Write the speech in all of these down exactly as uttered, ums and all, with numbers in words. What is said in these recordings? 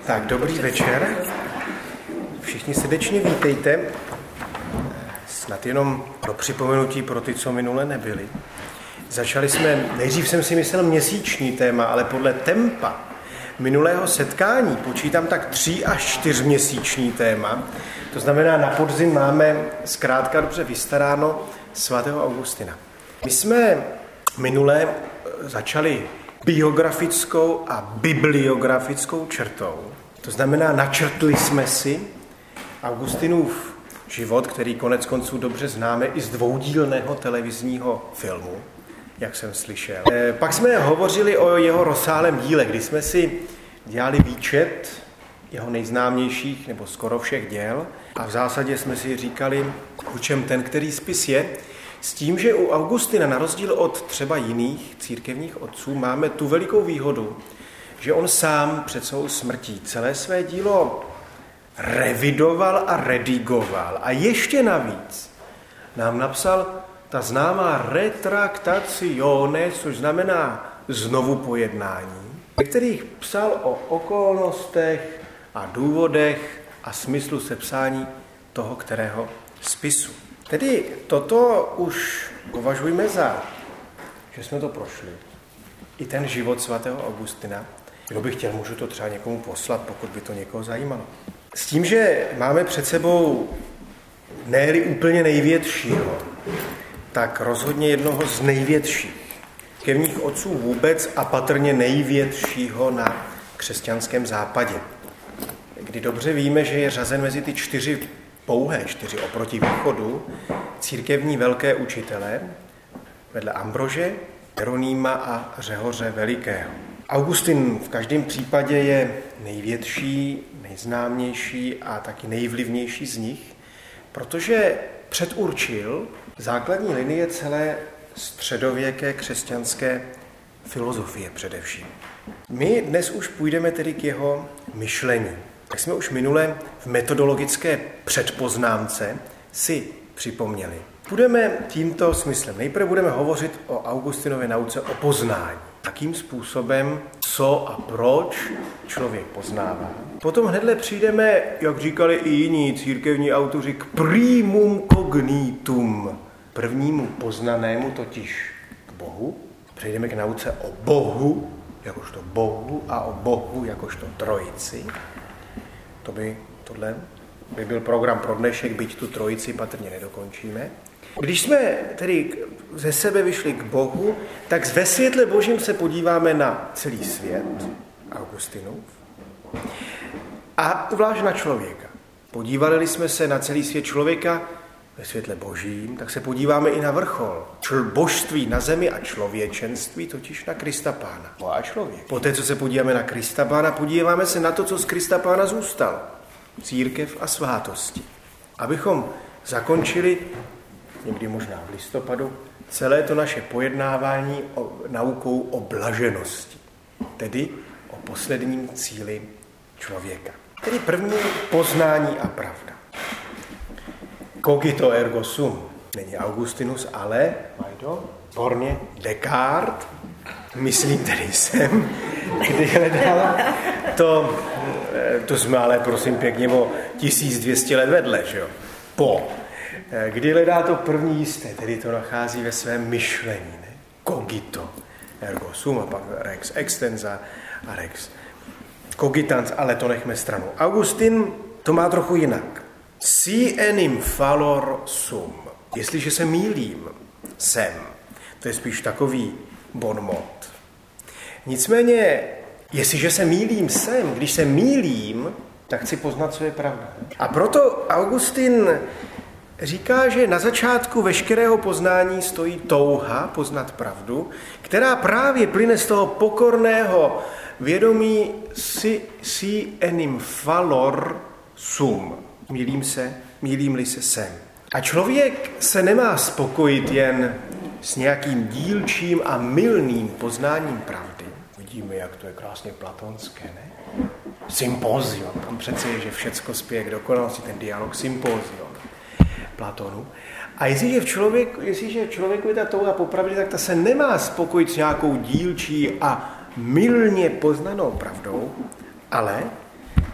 Tak, dobrý večer. Všichni srdečně vítejte. Snad jenom pro připomenutí pro ty, co minule nebyli. Začali jsme, nejdřív jsem si myslel měsíční téma, ale podle tempa minulého setkání počítám tak tři až čtyřměsíční téma. To znamená, na podzim máme zkrátka dobře vystaráno svatého Augustina. My jsme minule začali biografickou a bibliografickou črtou. To znamená, načrtli jsme si Augustinův život, který konec konců dobře známe i z dvoudílného televizního filmu, jak jsem slyšel. E, pak jsme hovořili o jeho rozsáhlém díle, kdy jsme si dělali výčet jeho nejznámějších nebo skoro všech děl a v zásadě jsme si říkali, o čem ten, který spis je, s tím, že u Augustina, na rozdíl od třeba jiných církevních otců, máme tu velikou výhodu, že on sám před svou smrtí celé své dílo revidoval a redigoval. A ještě navíc nám napsal ta známá retractazione, což znamená znovu pojednání, ve kterých psal o okolnostech a důvodech a smyslu sepsání toho kterého spisu. Tedy toto už považujeme za, že jsme to prošli. I ten život svatého Augustina. Kdo by chtěl, můžu to třeba někomu poslat, pokud by to někoho zajímalo. S tím, že máme před sebou ne-li úplně největšího, tak rozhodně jednoho z největších církevních otců vůbec a patrně největšího na křesťanském západě. Kdy dobře víme, že je řazen mezi ty čtyři pouhé čtyři oproti východu církevní velké učitele vedle Ambrože, Jeronýma a Řehoře Velikého. Augustin v každém případě je největší, nejznámější a taky nejvlivnější z nich, protože předurčil základní linie celé středověké křesťanské filozofie především. My dnes už půjdeme tedy k jeho myšlení. Jak jsme už minule v metodologické předpoznámce si připomněli. Budeme tímto smyslem. Nejprve budeme hovořit o Augustinově nauce o poznání. Takým způsobem, co a proč člověk poznává. Potom hnedle přijdeme, jak říkali i jiní církevní autoři, k primum cognitum, prvnímu poznanému, totiž k Bohu. Přejdeme k nauce o Bohu, jakožto Bohu, a o Bohu jakožto trojici. To by, tohle by byl program pro dnešek, byť tu trojici patrně nedokončíme. Když jsme tedy ze sebe vyšli k Bohu, tak ve světle Božím se podíváme na celý svět, Augustinův, a zvlášť na člověka. Podívali jsme se na celý svět člověka ve světle Božím, tak se podíváme i na vrchol božství na zemi a člověčenství, totiž na Krista Pána. A člověk. Poté, co se podíváme na Krista Pána, podíváme se na to, co z Krista Pána zůstalo. Církev a svátosti. Abychom zakončili, někdy možná v listopadu, celé to naše pojednávání o naukou o blaženosti. Tedy o posledním cíli člověka. Tedy první poznání a pravda. Cogito ergo sum. Není Augustinus, ale Majdo, borně Descartes, myslím tedy jsem, kdy hledal to, to jsme ale prosím pěkně o tisíc dvě stě let vedle, že jo? Po. Kdy hledá to první jisté, tedy to nachází ve svém myšlení, ne? Cogito ergo sum, a pak rex extensa a rex cogitans, ale to nechme stranou. Augustin to má trochu jinak. Si enim fallor sum. Jestliže se mýlím, jsem. To je spíš takový bonmot. Nicméně, jestliže se mýlím, jsem. Když se mýlím, tak chci poznat, co je pravda. A proto Augustin říká, že na začátku veškerého poznání stojí touha poznat pravdu, která právě plyne z toho pokorného vědomí si, si enim fallor sum. Mýlím se, mýlím-li se sem. A člověk se nemá spokojit jen s nějakým dílčím a mylným poznáním pravdy. Vidíme, jak to je krásně platonské, ne? Sympozion, tam přece je, že všecko spěje k dokonalosti, ten dialog sympozion Platonu. A jestliže v člověku, jestliže v člověku je ta touha po pravdě, tak ta se nemá spokojit s nějakou dílčí a mylně poznanou pravdou, ale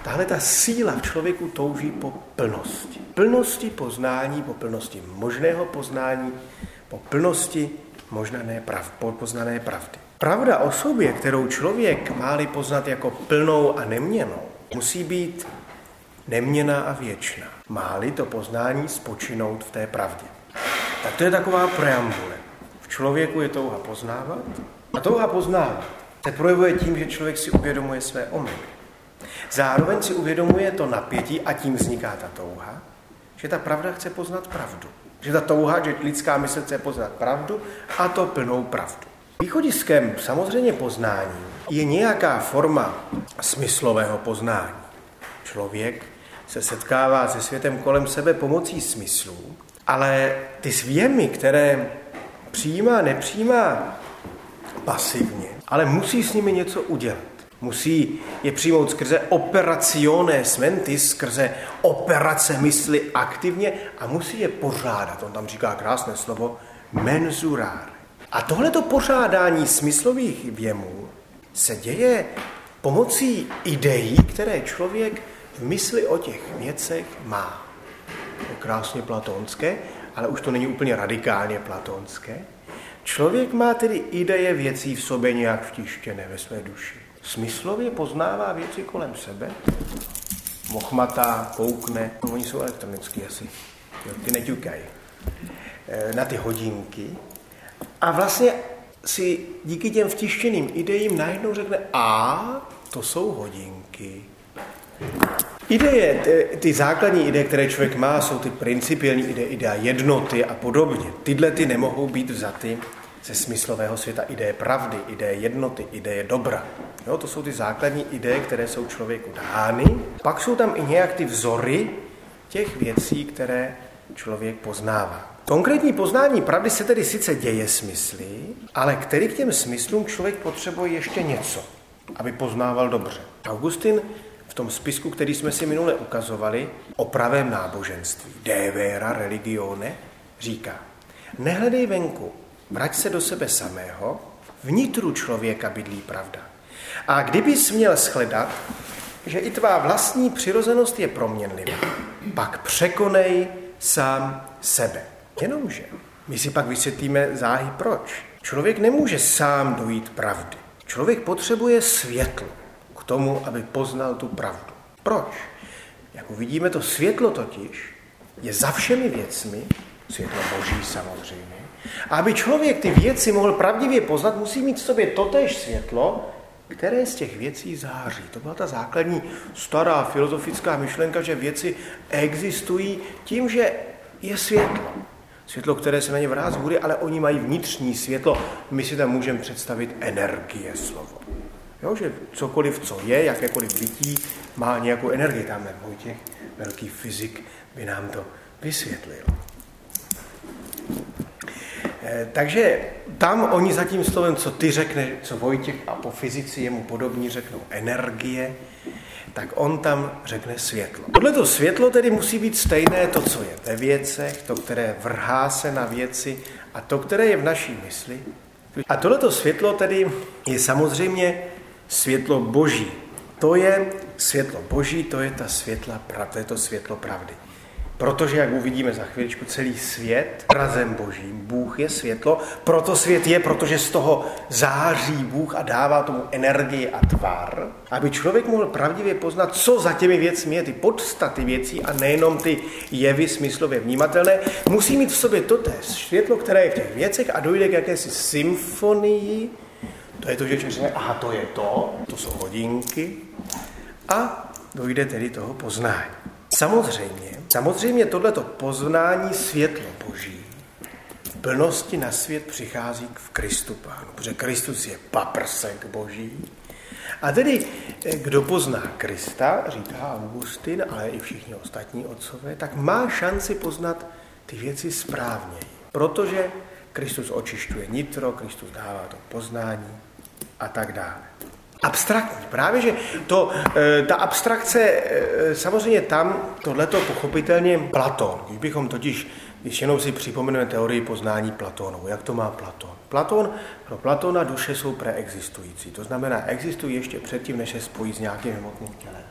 tahle ta síla v člověku touží po plnosti. Plnosti poznání, po plnosti možného poznání, po plnosti možnané pravdy, po poznané pravdy. Pravda o sobě, kterou člověk má-li poznat jako plnou a neměnnou, musí být neměnná a věčná. Má-li to poznání spočinout v té pravdě. Tak to je taková preambule. V člověku je touha poznávat a touha poznávat se projevuje tím, že člověk si uvědomuje své omyly. Zároveň si uvědomuje to napětí a tím vzniká ta touha, že ta pravda chce poznat pravdu. Že ta touha, že lidská mysl chce poznat pravdu a to plnou pravdu. Východiskem samozřejmě poznání je nějaká forma smyslového poznání. Člověk se setkává se světem kolem sebe pomocí smyslů, ale ty věmy, které přijímá, nepřijímá pasivně, ale musí s nimi něco udělat. Musí je přijmout skrze operationes mentis, skrze operace mysli aktivně a musí je pořádat. On tam říká krásné slovo mensurare. A tohleto pořádání smyslových věmů se děje pomocí ideí, které člověk v mysli o těch věcech má. To je krásně platonské, ale už to není úplně radikálně platonské. Člověk má tedy ideje věcí v sobě nějak vtištěné ve své duši. Smyslově poznává věci kolem sebe, mochmatá, koukne, no, oni jsou elektronický asi, jo, ty neťukají, na ty hodinky a vlastně si díky těm vtištěným idejím najednou řekne, a to jsou hodinky. Ideje, ty, ty základní ideje, které člověk má, jsou ty principiální ideje, idea jednoty a podobně. Tyhle ty nemohou být vzaty ze smyslového světa, ideje pravdy, ideje jednoty, ideje dobra. Jo, to jsou ty základní ideje, které jsou člověku dány. Pak jsou tam i nějak ty vzory těch věcí, které člověk poznává. Konkrétní poznání pravdy se tedy sice děje smysly, ale který k těm smyslům člověk potřebuje ještě něco, aby poznával dobře. Augustin v tom spisku, který jsme si minule ukazovali, o pravém náboženství, de vera religione, říká, nehledej venku, vrať se do sebe samého, vnitru člověka bydlí pravda. A kdybys měl shledat, že i tvá vlastní přirozenost je proměnlivá, pak překonej sám sebe. Jenomže my si pak vysvětlíme záhy proč. Člověk nemůže sám dojít pravdy. Člověk potřebuje světlo k tomu, aby poznal tu pravdu. Proč? Jak uvidíme, to světlo totiž je za všemi věcmi, světlo Boží samozřejmě, a aby člověk ty věci mohl pravdivě poznat, musí mít v sobě totéž světlo, které z těch věcí září. To byla ta základní stará filozofická myšlenka, že věci existují tím, že je světlo. Světlo, které se na ně vrhá z hůry, ale oni mají vnitřní světlo. My si tam můžeme představit energie slovo. Jo, že cokoliv, co je, jakékoliv bytí, má nějakou energii. Tam Vojtěch, velký fyzik, by nám to vysvětlil. E, takže tam oni za tím slovem, co ty řekne, co Vojtěch a po fyzici jemu podobní řeknou energie, tak on tam řekne světlo. Tohleto světlo tedy musí být stejné to, co je ve věcech, to, které vrhá se na věci a to, které je v naší mysli. A tohleto světlo tedy je samozřejmě světlo Boží. To je světlo Boží, to je ta světla, to je to světlo pravdy. Protože, jak uvidíme za chvíličku, celý svět razem Božím, Bůh je světlo, proto svět je, protože z toho září Bůh a dává tomu energii a tvar, aby člověk mohl pravdivě poznat, co za těmi věcmi je, ty podstaty věcí a nejenom ty jevy smyslově vnímatelné, musí mít v sobě totéž světlo, které je v těch věcech a dojde k jakési symfonii, to je to, že člověk řekne, aha, to je to, to jsou hodinky a dojde tedy toho poznání. Samozřejmě, samozřejmě tohleto poznání světlo Boží v plnosti na svět přichází v Kristu Pánu, protože Kristus je paprsek Boží. A tedy, kdo pozná Krista, říká Augustin, ale i všichni ostatní otcové, tak má šanci poznat ty věci správně, protože Kristus očišťuje nitro, Kristus dává to poznání a tak dále. Abstraktní. Právě, že to, ta abstrakce, samozřejmě tam tohleto pochopitelně Platón. Když bychom totiž, když jenom si připomeneme teorii poznání Platónovu, jak to má Platón. Platón, pro Platóna duše jsou preexistující. To znamená, existují ještě předtím, než se spojí s nějakým hmotným tělem.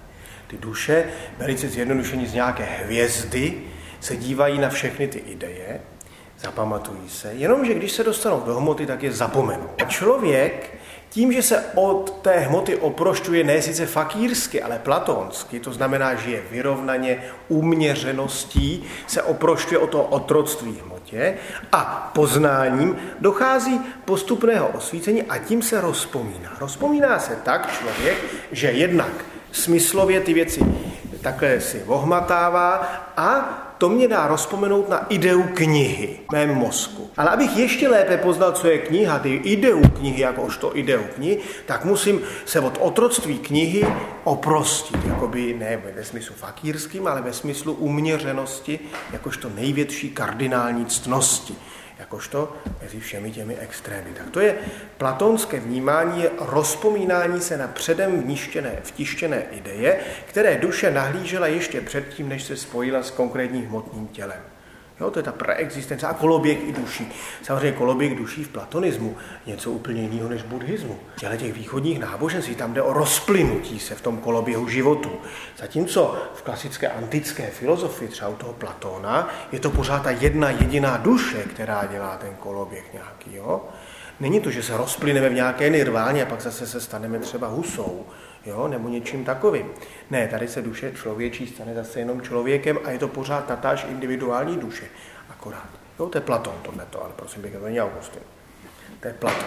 Ty duše, velice zjednodušení z nějaké hvězdy, se dívají na všechny ty ideje, zapamatují se, jenomže když se dostanou do hmoty, tak je zapomenou. A člověk tím, že se od té hmoty oprošťuje ne sice fakírsky, ale platonsky, to znamená, že je vyrovnaně uměřeností, se oprošťuje od toho otroctví hmotě a poznáním dochází postupného osvícení a tím se rozpomíná. Rozpomíná se tak člověk, že jednak smyslově ty věci takhle si ohmatává a to mě dá rozpomenout na ideu knihy v mém mozku. Ale abych ještě lépe poznal, co je kniha, ty ideu knihy, jakožto ideu knihy, tak musím se od otroctví knihy oprostit. Jakoby ne ve smyslu fakírským, ale ve smyslu uměřenosti, jakožto největší kardinální ctnosti. Jakožto mezi všemi těmi extrémy. Tak to je platonské vnímání, je rozpomínání se na předem vništěné, vtištěné ideje, které duše nahlížela ještě předtím, než se spojila s konkrétním hmotným tělem. Jo, to je ta preexistence a koloběh i duší. Samozřejmě koloběh duší v platonismu něco úplně jiného než buddhismu. Těle těch východních náboženství, tam jde o rozplynutí se v tom koloběhu životu. Zatímco v klasické antické filozofii, třeba u toho Platóna, je to pořád ta jedna jediná duše, která dělá ten koloběh nějaký. Jo? Není to, že se rozplyneme v nějaké nirváně a pak zase se staneme třeba husou, jo, nebo něčím takovým. Ne, tady se duše člověčí stane zase jenom člověkem a je to pořád tatáž individuální duše. Akorát. Jo, to je Platon tohleto, ale prosím bych, to není Augustin. To je Platon.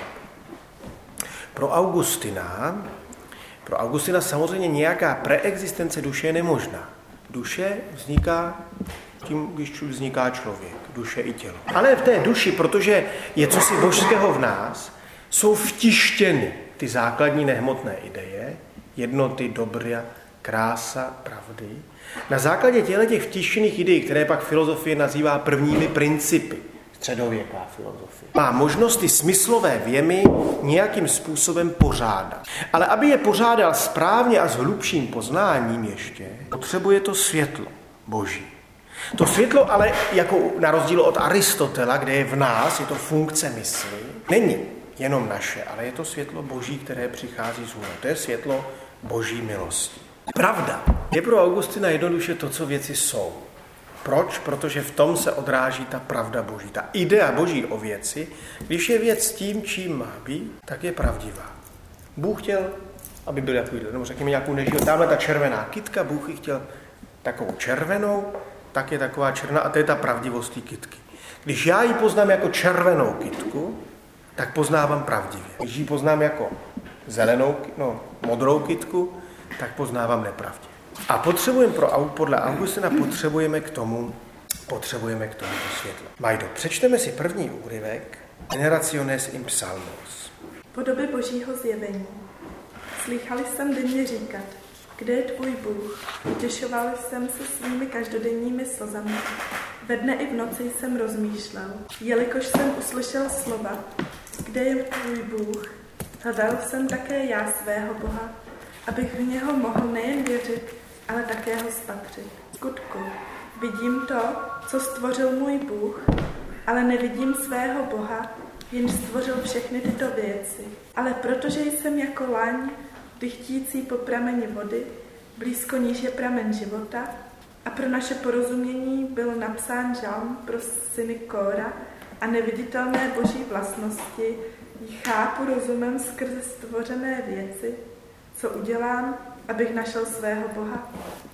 Pro Augustina, pro Augustina samozřejmě nějaká preexistence duše je nemožná. Duše vzniká tím, když vzniká člověk, duše i tělo. Ale v té duši, protože je cosi božského v nás, jsou vtištěny ty základní nehmotné ideje, jednoty, dobra, krása, pravdy. Na základě těchto těch vtištěných ideí, které pak filozofie nazývá prvními principy, středověká filozofie, má možnost ty smyslové věmy nějakým způsobem pořádat. Ale aby je pořádal správně a s hlubším poznáním ještě, potřebuje to světlo boží. To světlo ale, jako na rozdíl od Aristotela, kde je v nás, je to funkce mysli, není jenom naše, ale je to světlo boží, které přichází z hora. To je světlo boží milosti. Pravda je pro Augustina jednoduše to, co věci jsou. Proč? Protože v tom se odráží ta pravda boží. Ta idea boží o věci, když je věc tím, čím má být, tak je pravdivá. Bůh chtěl, aby byl takovýhle, nebo řekněme nějakou nežil. Tamhle ta červená kytka, Bůh ji chtěl takovou červenou, tak je taková černá a to je ta pravdivost té kytky. Když já ji poznám jako červenou kytku, tak poznávám pravdivě. Když ji poznám jako zelenou, no, modrou kytku, tak poznávám nepravdivě. A potřebujeme pro, podle Augustina potřebujeme k tomu, potřebujeme k tomu to světlo. Majdo, přečteme si první úryvek Generationes in Psalmos. Podoby božího zjevení. Slychali jsem denně říkat, kde je tvůj Bůh? Utěšoval jsem se svými každodenními slzami. Ve dne i v noci jsem rozmýšlel, jelikož jsem uslyšel slova, kde je tvůj Bůh? Hledal jsem také já svého Boha, abych v něho mohl nejen věřit, ale také ho spatřit. Skutku, vidím to, co stvořil můj Bůh, ale nevidím svého Boha, jenž stvořil všechny tyto věci. Ale protože jsem jako laň, dychtící po prameni vody, blízko níž je pramen života, a pro naše porozumění byl napsán žalm pro syny Kóra a neviditelné boží vlastnosti ji chápu rozumem skrze stvořené věci, co udělám, abych našel svého Boha.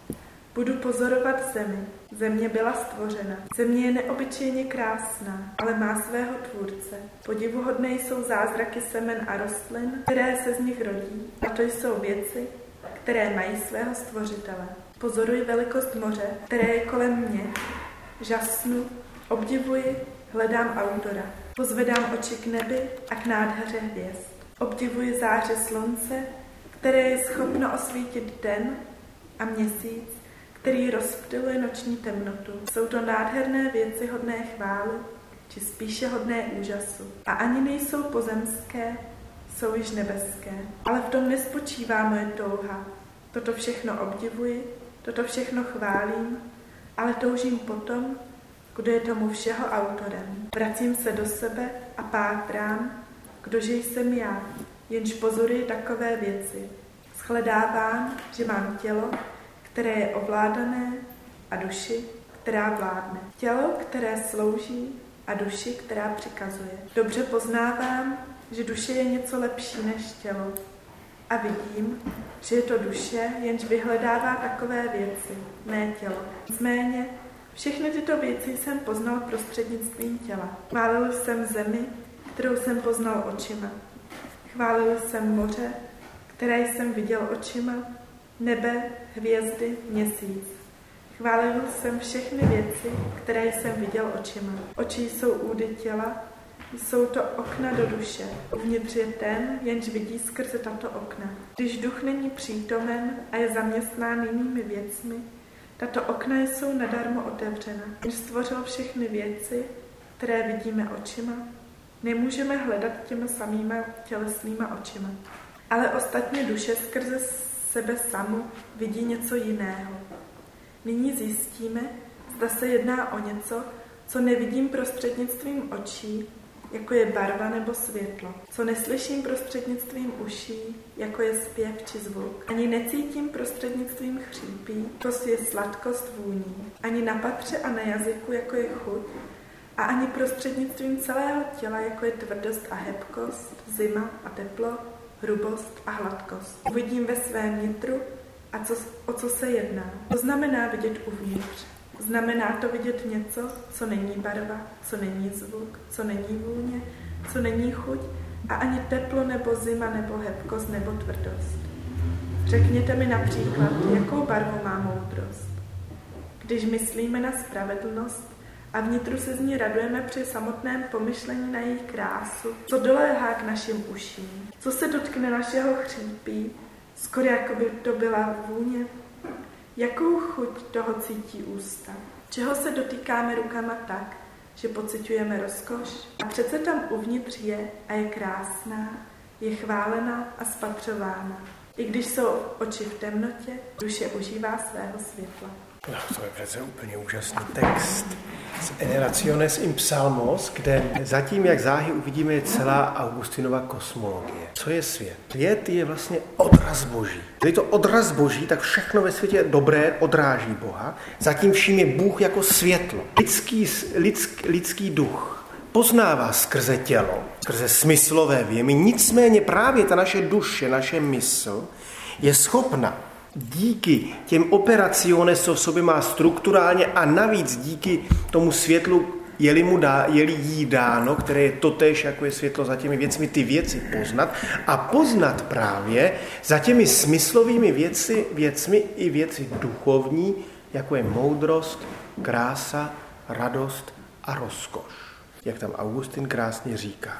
Budu pozorovat zemi. Země byla stvořena. Země je neobyčejně krásná, ale má svého tvůrce. Podivuhodné jsou zázraky semen a rostlin, které se z nich rodí. A to jsou věci, které mají svého stvořitele. Pozoruji velikost moře, které je kolem mě. Žasnu, obdivuji, hledám autora. Pozvedám oči k nebi a k nádheře hvězd. Obdivuji záře slunce, které je schopno osvítit den, a měsíc, který rozptyluje noční temnotu. Jsou to nádherné věci hodné chvály, či spíše hodné úžasu. A ani nejsou pozemské, jsou již nebeské. Ale v tom nespočívá moje touha. Toto všechno obdivuji, toto všechno chválím, ale toužím potom, kdo je tomu všeho autorem. Vracím se do sebe a pátrám, kdože jsem já, jenž pozoruji takové věci. Shledávám, že mám tělo, které je ovládané, a duši, která vládne. Tělo, které slouží, a duši, která přikazuje. Dobře poznávám, že duše je něco lepší než tělo. A vidím, že je to duše, jenž vyhledává takové věci, ne tělo. Nicméně, všechny tyto věci jsem poznal prostřednictvím těla. Chválil jsem zemi, kterou jsem poznal očima. Chválil jsem moře, které jsem viděl očima, nebe, hvězdy, měsíc. Chválil jsem všechny věci, které jsem viděl očima. Oči jsou údy těla, jsou to okna do duše. Uvnitř je ten, jenž vidí skrze tato okna. Když duch není přítomen a je zaměstnán jinými věcmi, tato okna jsou nadarmo otevřena. Když stvořil všechny věci, které vidíme očima, nemůžeme hledat těma samýma tělesnýma očima. Ale ostatně duše skrze sebe samu vidí něco jiného. Nyní zjistíme, zda se jedná o něco, co nevidím prostřednictvím očí, jako je barva nebo světlo, co neslyším prostřednictvím uší, jako je zpěv či zvuk, ani necítím prostřednictvím chřípí, jako je sladkost vůní, ani na patře a na jazyku, jako je chuť, a ani prostřednictvím celého těla, jako je tvrdost a hebkost, zima a teplo, hrubost a hladkost. Uvidím ve svém nitru, a co, o co se jedná. To znamená vidět uvnitř. Znamená to vidět něco, co není barva, co není zvuk, co není vůně, co není chuť a ani teplo nebo zima nebo hebkost nebo tvrdost. Řekněte mi například, jakou barvu má moudrost. Když myslíme na spravedlnost a vnitru se z ní radujeme při samotném pomyšlení na její krásu, co doléhá k našim uším, co se dotkne našeho chřípí, skoro jako by to byla vůně. Jakou chuť toho cítí ústa? Čeho se dotýkáme rukama tak, že pociťujeme rozkoš? A přece tam uvnitř je a je krásná, je chválená a spatřována. I když jsou oči v temnotě, duše užívá svého světla. No, to je přece úplně úžasný text z Eneraciones in Psalmos, kde zatím, jak záhy uvidíme, je celá Augustinova kosmologie. Co je svět? Svět je vlastně odraz Boží. Když je to odraz Boží, tak všechno ve světě dobré odráží Boha. Zatím vším je Bůh jako světlo. Lidský, lidský, lidský duch poznává skrze tělo, skrze smyslové věmy, nicméně právě ta naše duše, naše mysl je schopna díky těm operaciones, co v sobě má strukturálně a navíc díky tomu světlu, je-li, mu dá, je-li jí dáno, které je totéž, jako je světlo za těmi věcmi, ty věci poznat a poznat právě za těmi smyslovými věci, věcmi i věci duchovní, jako je moudrost, krása, radost a rozkoš. Jak tam Augustin krásně říká.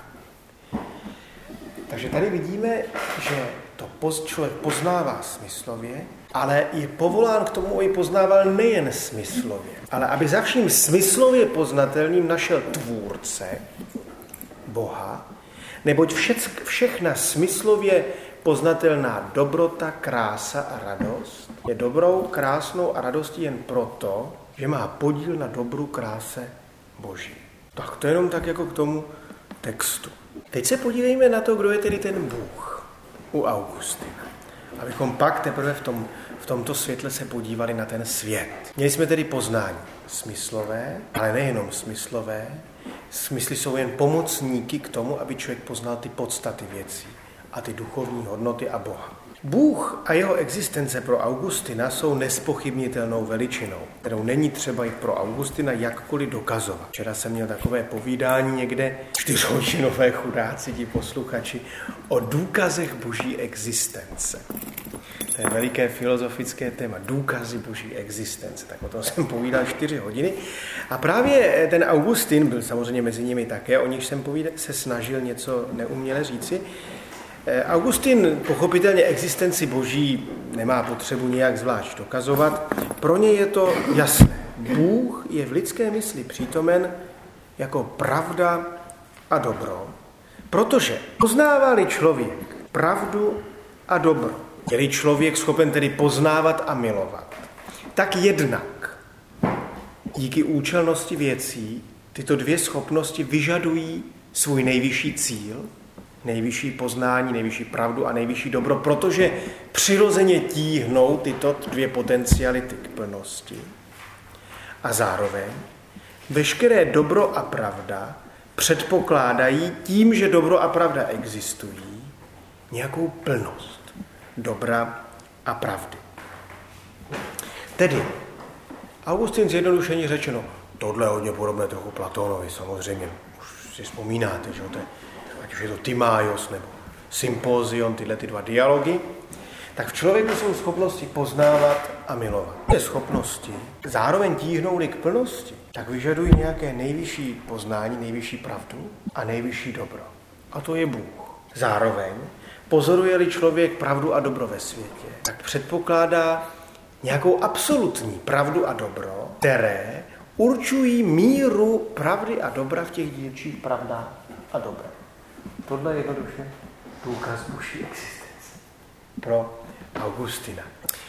Takže tady vidíme, že to člověk poznává smyslově, ale je povolán k tomu, aby poznával nejen smyslově, ale aby za vším smyslově poznatelným našel tvůrce, Boha, neboť všech, všechna smyslově poznatelná dobrota, krása a radost je dobrou, krásnou a radostí jen proto, že má podíl na dobru, kráse Boží. Tak to jenom tak jako k tomu textu. Teď se podívejme na to, kdo je tedy ten Bůh u Augustina. Abychom pak teprve v, tom, v tomto světle se podívali na ten svět. Měli jsme tedy poznání smyslové, ale nejenom smyslové. Smysly jsou jen pomocníky k tomu, aby člověk poznal ty podstaty věcí a ty duchovní hodnoty a Boha. Bůh a jeho existence pro Augustina jsou nespochybnitelnou veličinou, kterou není třeba i pro Augustina jakkoliv dokazovat. Včera jsem měl takové povídání někde, čtyřhodinové chudáci, ti posluchači, o důkazech boží existence. To je veliké filozofické téma, důkazy boží existence. Tak o tom jsem povídal čtyři hodiny. A právě ten Augustin, byl samozřejmě mezi nimi také, o nich jsem povídal, se snažil něco neuměle říci. Augustin pochopitelně existenci boží nemá potřebu nějak zvlášť dokazovat. Pro něj je to jasné. Bůh je v lidské mysli přítomen jako pravda a dobro. Protože poznává-li člověk pravdu a dobro, je-li člověk schopen tedy poznávat a milovat, tak jednak díky účelnosti věcí tyto dvě schopnosti vyžadují svůj nejvyšší cíl, nejvyšší poznání, nejvyšší pravdu a nejvyšší dobro, protože přirozeně tíhnou tyto dvě potenciality k plnosti. A zároveň veškeré dobro a pravda předpokládají tím, že dobro a pravda existují, nějakou plnost dobra a pravdy. Tedy, Augustin zjednodušeně řečeno, tohle je hodně podobné trochu Platónovi, samozřejmě, už si vzpomínáte, že to je, ať už je to Timaios nebo Symposion, tyhle ty dva dialogy, tak v člověku jsou schopnosti poznávat a milovat. Ty schopnosti zároveň tíhnou-li k plnosti, tak vyžadují nějaké nejvyšší poznání, nejvyšší pravdu a nejvyšší dobro. A to je Bůh. Zároveň pozoruje-li člověk pravdu a dobro ve světě, tak předpokládá nějakou absolutní pravdu a dobro, které určují míru pravdy a dobra v těch dílčích pravdách a dobra. Tohle je jednoduše důkaz boží existence pro Augustina.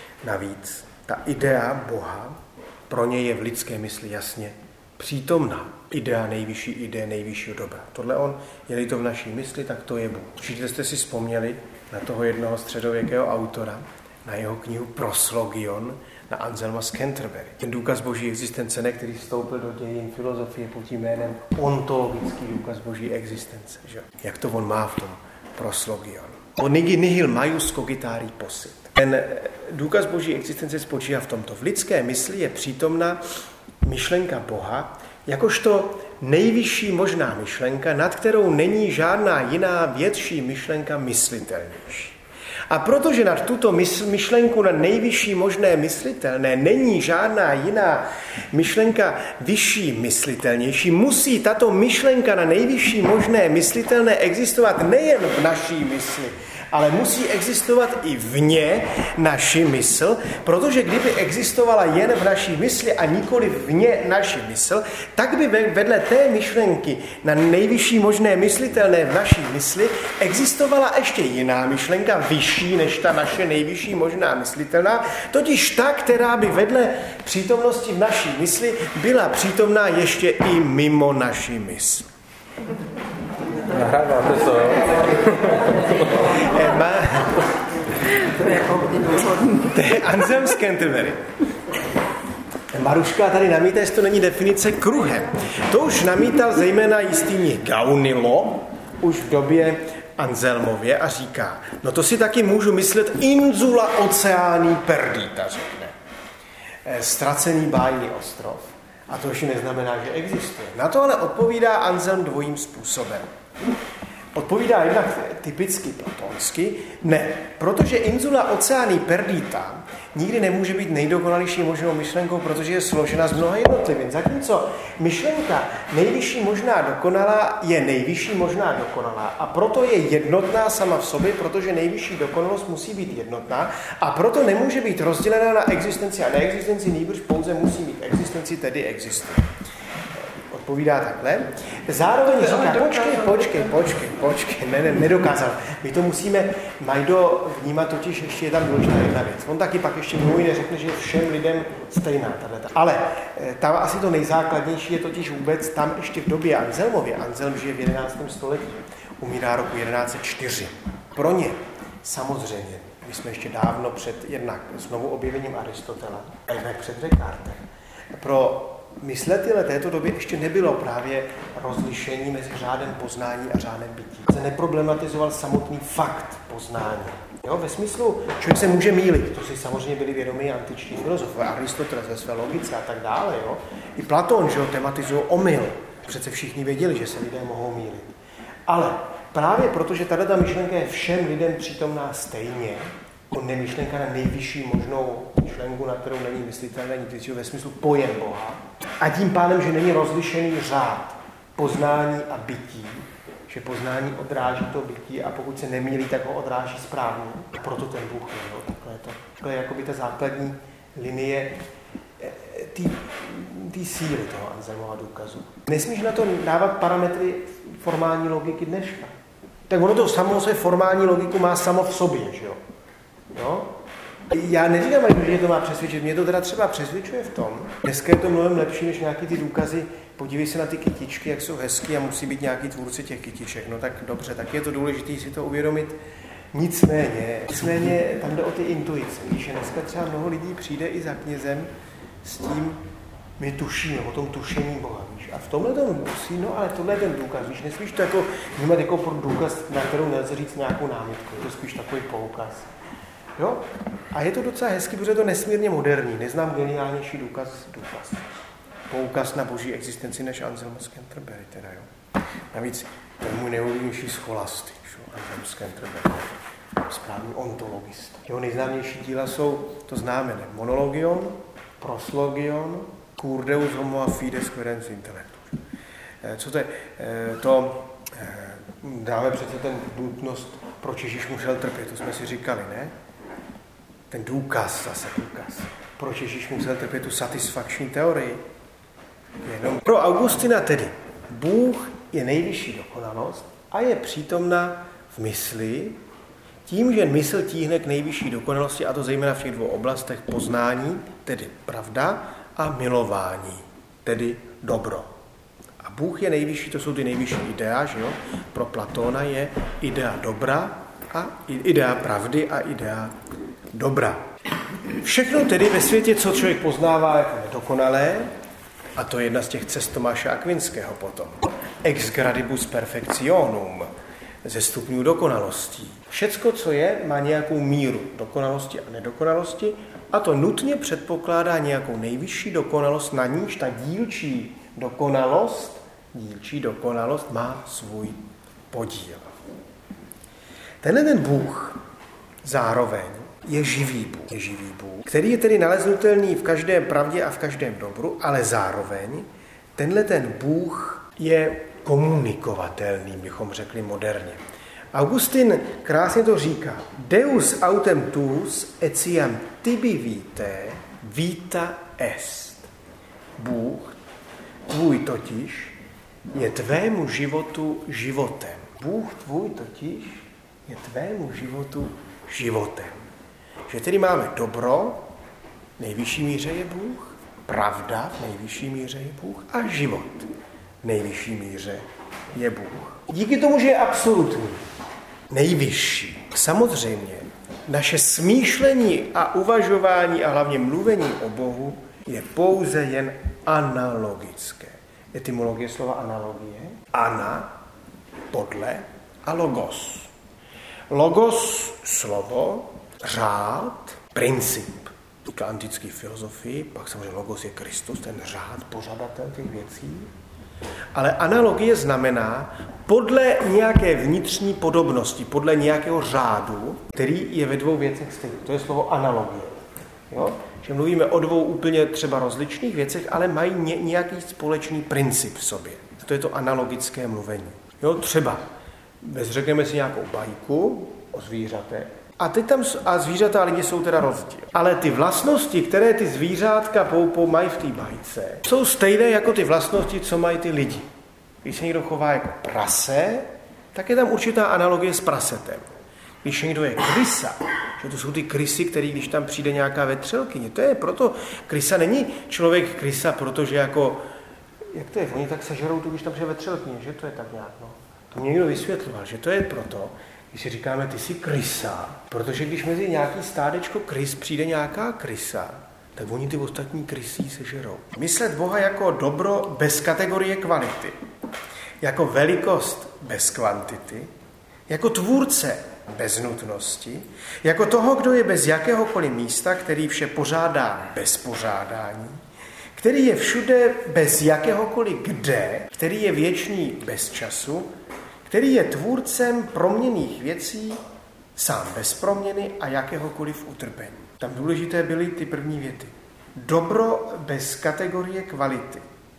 Navíc ta idea Boha pro něj je v lidské mysli jasně přítomná. Idea nejvyšší idea nejvyššího dobra. Tohle on, je-li to v naší mysli, tak to je Bůh. Určitě jste si vzpomněli na toho jednoho středověkého autora, na jeho knihu Proslogion, na Anselma z Canterbury. Ten důkaz boží existence, ne, který vstoupil do dějin filozofie pod tím jménem ontologický důkaz boží existence. Že? Jak to on má v tom Proslogion. O nigi nihil maius cogitari possit. Ten důkaz boží existence spočívá v tomto. V lidské mysli je přítomna myšlenka Boha, jakožto nejvyšší možná myšlenka, nad kterou není žádná jiná větší myšlenka myslitelnější. A protože nad tuto myšlenku na nejvyšší možné myslitelné není žádná jiná myšlenka vyšší myslitelnější, musí tato myšlenka na nejvyšší možné myslitelné existovat nejen v naší mysli, ale musí existovat i vně naši mysl, protože kdyby existovala jen v naší mysli a nikoli vně naši mysl, tak by vedle té myšlenky na nejvyšší možné myslitelné v naší mysli existovala ještě jiná myšlenka, vyšší než ta naše nejvyšší možná myslitelná, totiž ta, která by vedle přítomnosti v naší mysli byla přítomná ještě i mimo naši mysl. Nahráváte to, jo? Má... To je Anselm z Canterbury. Maruška tady namítá, jestli to není definice kruhem. To už namítal zejména jistý Gaunilo už v době Anselmově a říká, no to si taky můžu myslet insula oceáni perdita, řekne. Ztracený bájný ostrov. A to ještě neznamená, že existuje. Na to ale odpovídá Anselm dvojím způsobem. Odpovídá jednak typicky platonsky, ne, protože insula oceáni perdita nikdy nemůže být nejdokonalější možnou myšlenkou, protože je složena z mnoha jednotlivin. Zatímco myšlenka nejvyšší možná dokonalá je nejvyšší možná dokonalá a proto je jednotná sama v sobě, protože nejvyšší dokonalost musí být jednotná a proto nemůže být rozdělená na existenci a neexistenci, nýbrž pouze musí mít existenci, tedy existuje. Odpovídá takhle. Zároveň říká, počkej, počkej, počkej, počkej, ne, ne, nedokázal. My to musíme, Majdo, vnímat, totiž ještě je tam důležitá jedna věc. On taky pak ještě mluví, neřekne, že je všem lidem stejná tato. Ale tam asi to nejzákladnější je totiž vůbec tam ještě v době Anselmově. Anselm žije v jedenáctém století, umírá roku jedenáct set čtyři. Pro ně samozřejmě, my jsme ještě dávno před jednak znovu objevením Aristotela a jednak před Descartem. Pro mysletele této doby ještě nebylo právě rozlišení mezi řádem poznání a řádem bytí. Se neproblematizoval samotný fakt poznání. Jo, ve smyslu, člověk se může mýlit, to si samozřejmě byli vědomí antiční filozofové, Aristoteles ve své logice a tak dále. Jo. I Platón, že ho tematizoval omyl. Přece všichni věděli, že se lidé mohou mýlit. Ale právě protože tato myšlenka je všem lidem přítomná stejně, on je myšlenka na nejvyšší možnou myšlenku, na kterou není myslitelné nic ve smyslu pojem Boha. A tím pádem, že není rozlišený řád poznání a bytí, že poznání odráží to bytí a pokud se nemýlí, tak ho odráží správně. A proto ten Bůh je. No, takhle je to. To je jakoby ta základní linie té síly toho Anselmova důkazu. Nesmíš na to dávat parametry formální logiky dneška. Tak ono to samo své formální logiku má samo v sobě, že jo? No? Já neříkám, že to má přesvědčit, mě to teda třeba přesvědčuje v tom. Dneska je to mnohem lepší než nějaký ty důkazy. Podívej se na ty kytičky, jak jsou hezky a musí být nějaký tvůrci těch kytiček. No tak dobře, tak je to důležité si to uvědomit. Nicméně, nicméně tam jde o ty intuice. Víš, že dneska třeba mnoho lidí přijde i za knězem s tím, my tušíme o tom tušení Boha, víš. A v tomhle tom musí, no ale tohle je ten důkaz, víš, nesmíš to jako vnímat jako pro důkaz, na kterou nelze říct nějakou námitku, je to spíš takový poukaz. Jo? A je to docela hezký, protože je to nesmírně moderní, neznám geniálnější důkaz, důkaz. Poukaz na boží existenci než Anselm z Canterbury, teda jo. Navíc to je můj nejoblíbenější scholastik, jo, Anselm z Canterbury, správný ontologista. Jeho nejznámější díla jsou, to známe, ne? Monologion, Proslogion, Cur Deus homo fides querens intellectus. Co to je? To dáme přece ten nutnost, proč Ježíš musel trpět, to jsme si říkali, ne? Ten důkaz, zase důkaz. Proč Ježíš musel trpět tu satisfakční teorii? Jenom pro Augustina tedy Bůh je nejvyšší dokonalost a je přítomna v mysli, tím, že mysl tíhne k nejvyšší dokonalosti, a to zejména v těch dvou oblastech poznání, tedy pravda, a milování, tedy dobro. A Bůh je nejvyšší, to jsou ty nejvyšší idea, že jo? Pro Platóna je idea dobra a idea pravdy a idea dobra. Všechno tedy ve světě, co člověk poznává jako nedokonalé, a to je jedna z těch cest Tomáše Akvinského potom, ex gradibus perfectionum, ze stupňů dokonalostí. Všecko, co je, má nějakou míru dokonalosti a nedokonalosti, a to nutně předpokládá nějakou nejvyšší dokonalost, na níž ta dílčí dokonalost, dílčí dokonalost má svůj podíl. Tenhle ten Bůh zároveň je živý Bůh, je živý Bůh, který je tedy naleznutelný v každém pravdě a v každém dobru, ale zároveň tenhle ten Bůh je komunikovatelný, bychom řekli moderně. Augustin krásně to říká. Deus autem tuus etiam tibi vitae vita est. Bůh, tvůj totiž, je tvému životu životem. Bůh tvůj totiž je tvému životu životem. Že tedy máme dobro, v nejvyšší míře je Bůh, pravda, v nejvyšší míře je Bůh a život. V nejvyšší míře je Bůh. Díky tomu, že je absolutní, nejvyšší. Samozřejmě naše smýšlení a uvažování a hlavně mluvení o Bohu je pouze jen analogické. Etymologie slova analogie. Ana, podle, a logos. Logos, slovo, řád, princip. Říká antické filozofii, pak samozřejmě logos je Kristus, ten řád, pořadatel těch věcí. Ale analogie znamená podle nějaké vnitřní podobnosti, podle nějakého řádu, který je ve dvou věcech stejný. To je slovo analogie. Jo? Že mluvíme o dvou úplně třeba rozličných věcech, ale mají ně, nějaký společný princip v sobě. To je to analogické mluvení. Jo? Třeba řekneme si nějakou bajku o zvířatech, a teď tam a zvířata a lidi jsou teda rozdíl. Ale ty vlastnosti, které ty zvířátka poupou mají v té bajce, jsou stejné jako ty vlastnosti, co mají ty lidi. Když se někdo chová jako prase, tak je tam určitá analogie s prasetem. Když někdo je krysa, že to jsou ty krysy, který když tam přijde nějaká vetřelkyně, to je proto, krysa není člověk krysa, protože jako, jak to je, oni tak sežerou tu, když tam přijde vetřelkyně, že to je tak nějak, no. To mě někdo vysvětloval, že to je proto, když si říkáme, ty jsi krysa, protože když mezi nějaký stádečko krys přijde nějaká krysa, tak oni ty ostatní krysí sežerou. Myslet Boha jako dobro bez kategorie kvality, jako velikost bez kvantity, jako tvůrce bez nutnosti, jako toho, kdo je bez jakéhokoliv místa, který vše pořádá bez pořádání, který je všude bez jakéhokoliv kde, který je věčný bez času, který je tvůrcem proměnných věcí, sám bez proměny a jakéhokoliv utrpení. Tam důležité byly ty první věty. Dobro bez kategorie kvality.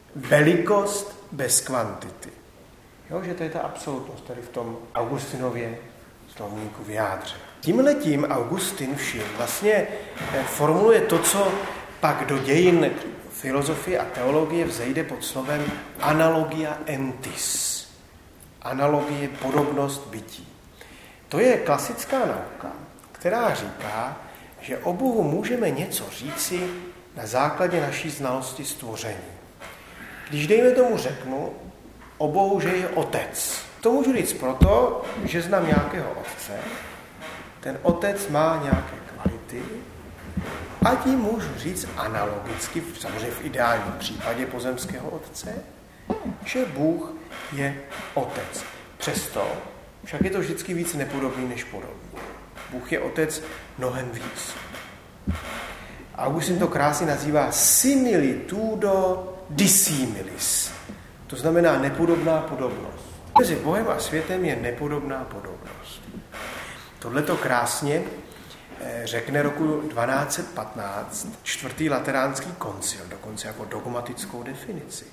Velikost bez kvantity. Jo, že to je ta absolutnost tady v tom Augustinově slovníku vyjádře. Tímhletím Augustin všim vlastně formuluje to, co pak do dějin filozofie a teologie vzejde pod slovem analogia entis. Analogie, podobnost bytí. To je klasická nauka, která říká, že o Bohu můžeme něco říci na základě naší znalosti stvoření. Když dejme tomu řeknu o Bohu, že je otec, to můžu říct proto, že znám nějakého otce, ten otec má nějaké kvality a tím můžu říct analogicky, samozřejmě v ideálním případě pozemského otce, že Bůh je otec. Přesto však je to vždycky víc nepodobný než podobný. Bůh je otec mnohem víc. Augustin to krásně nazývá similitudo dissimilis. To znamená nepodobná podobnost. Mezi Bohem a světem je nepodobná podobnost. Tohle to krásně řekne roku dvanáct set patnáct čtvrtý lateránský koncil, dokonce jako dogmatickou definici,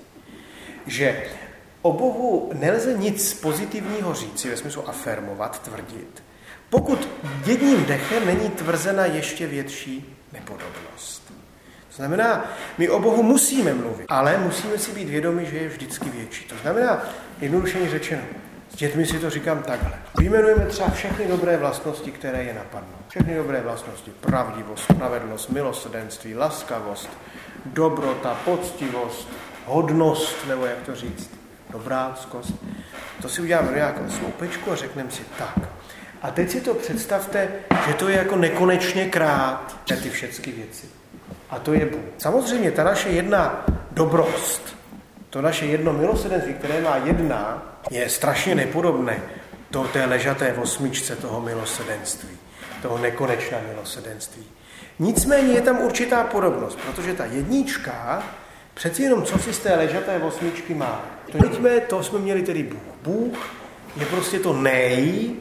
že o Bohu nelze nic pozitivního říci, ve smyslu afirmovat, tvrdit, pokud jedním dechem není tvrzena ještě větší nepodobnost. To znamená, my o Bohu musíme mluvit, ale musíme si být vědomi, že je vždycky větší. To znamená, jednodušeně řečeno, s dětmi si to říkám takhle. Vyjmenujeme třeba všechny dobré vlastnosti, které je napadnou. Všechny dobré vlastnosti, pravdivost, spravedlnost, milosrdenství, laskavost, dobrota, poctivost, hodnost, nebo jak to říct, dobráckost. To si uděláme nějakou sloupečku a řekneme si tak. A teď si to představte, že to je jako nekonečně krát ty všechny věci. A to je Bůh. Samozřejmě ta naše jedna dobrost, to naše jedno milosrdenství, které má jedna, je strašně nepodobné to té ležaté osmičce toho milosrdenství, toho nekonečná milosrdenství. Nicméně je tam určitá podobnost, protože ta jednička přeci jenom co si z té ležaté osmičky má. To vidíme, to jsme měli tedy Bůh. Bůh je prostě to nej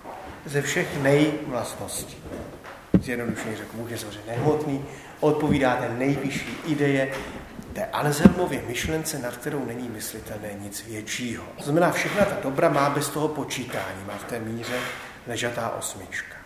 ze všech nejvlastností. Zjednodušeně řekl, Bůh je samozřejmě nehmotný, odpovídá té nejvyšší ideje, té Anselmově myšlence, nad kterou není myslitelné nic většího. To znamená, všechna ta dobra má bez toho počítání, má v té míře ležatá osmička.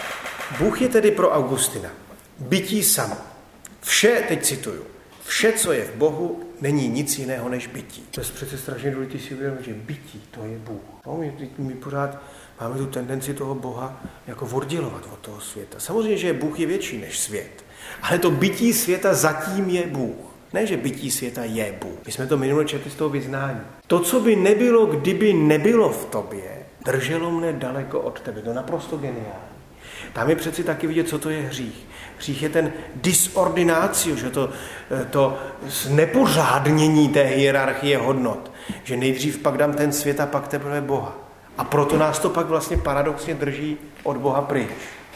Bůh je tedy pro Augustina bytí samo. Vše, teď cituju, vše, co je v Bohu, není nic jiného než bytí. To je přece strašně důležité si uvědomit, že bytí, to je Bůh. No, my, my pořád máme tu tendenci toho Boha jako oddělovat od toho světa. Samozřejmě, že Bůh je větší než svět, ale to bytí světa zatím je Bůh. Ne, že bytí světa je Bůh. My jsme to minule četli z toho vyznání. To, co by nebylo, kdyby nebylo v tobě, drželo mne daleko od tebe. To je naprosto geniální. Tam je přeci taky vidět, co to je hřích. Hřích je ten disordinátio, že to, to nepořádnění té hierarchie hodnot. Že nejdřív pak dám ten svět a pak teprve Boha. A proto nás to pak vlastně paradoxně drží od Boha pryč.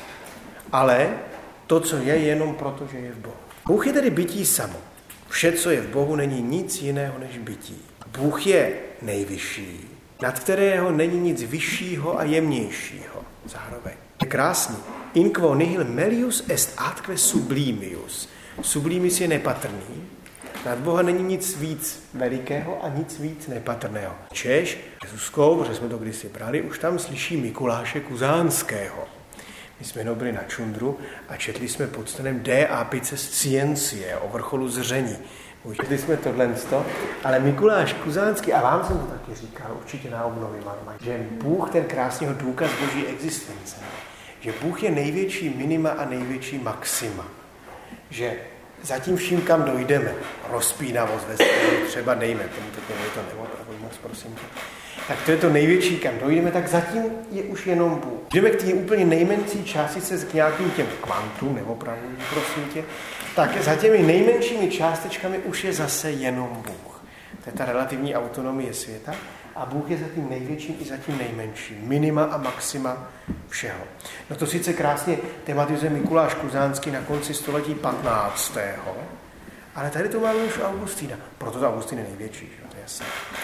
Ale to, co je, jenom proto, že je v Bohu. Bůh je tedy bytí samo. Vše, co je v Bohu, není nic jiného než bytí. Bůh je nejvyšší, nad kterého není nic vyššího a jemnějšího. Zároveň. Je krásný. In quo nihil melius est atque sublimius. Sublimis je nepatrný. Nad Boha není nic víc velikého a nic víc nepatrného. Češ, Jezuskou, protože jsme to kdysi brali, už tam slyší Mikuláše Kuzánského. My jsme jenom byli na Čundru a četli jsme pod stanem De apice sciencie, o vrcholu zření. Četli jsme tohle, ale Mikuláš Kuzánský, a vám jsem to taky říkal, určitě na obnově, že Bůh, ten krásný důkaz boží existence, že Bůh je největší minima a největší maxima. Že zatím vším, kam dojdeme, rozpínavost ve světě, třeba dejme, tomu teď je to neopravdu moc, prosím tě. Tak to je to největší, kam dojdeme, tak zatím je už jenom Bůh. Jdeme k té úplně nejmenší částice, k nějakým těm kvantům, neopravdu, prosím tě, tak za těmi nejmenšími částečkami už je zase jenom Bůh. To je ta relativní autonomie světa a Bůh je za tím největším i za tím nejmenším. Minima a maxima všeho. No to sice krásně tematizuje Mikuláš Kuzánský na konci století patnáctého Ale tady to máme už Augustína. Proto to Augustín je největší, že? To je jasné.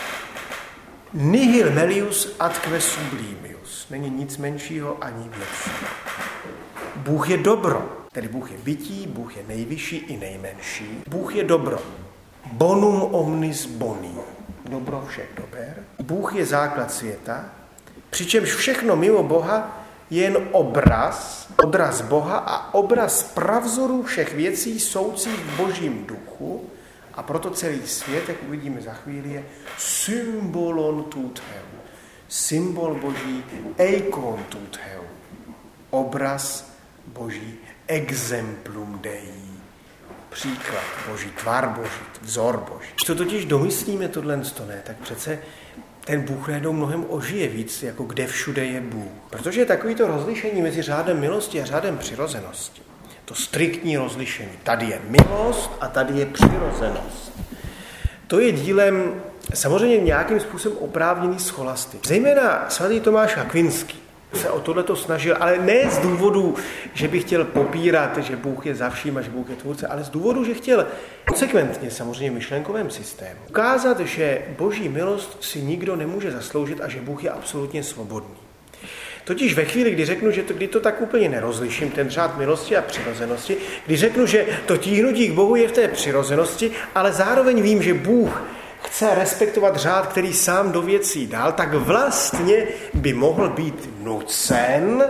Nihil melius atque sublimius. Není nic menšího ani většího. Bůh je dobro. Tedy Bůh je bytí, Bůh je nejvyšší i nejmenší. Bůh je dobro. Bonum omnis boni. Dobro všech dober. Bůh je základ světa, přičemž všechno mimo Boha je jen obraz, odraz Boha a obraz pravzoru všech věcí soucích v božím duchu, a proto celý svět, jak uvidíme za chvíli, je symbolon tut heu. Symbol boží, eikon tut heu. Obraz boží, exemplum Dei. Příklad Boží, tvar Boží, vzor Boží. Když to totiž domyslíme tohle, ne, tak přece ten Bůh najednou mnohem ožije víc, jako kde všude je Bůh. Protože je takovýto rozlišení mezi řádem milosti a řádem přirozenosti. To striktní rozlišení. Tady je milost a tady je přirozenost. To je dílem samozřejmě nějakým způsobem oprávněný scholastik. Zejména svatý Tomáš Akvinský se o tohleto snažil, ale ne z důvodu, že by chtěl popírat, že Bůh je za vším a že Bůh je tvůrce, ale z důvodu, že chtěl konsekventně, samozřejmě v myšlenkovém systému, ukázat, že Boží milost si nikdo nemůže zasloužit a že Bůh je absolutně svobodný. Totiž ve chvíli, kdy řeknu, že to, kdy to tak úplně nerozliším, ten řád milosti a přirozenosti, když řeknu, že to tíhnutí k Bohu je v té přirozenosti, ale zároveň vím, že Bůh chce respektovat řád, který sám do věcí dal, tak vlastně by mohl být nucen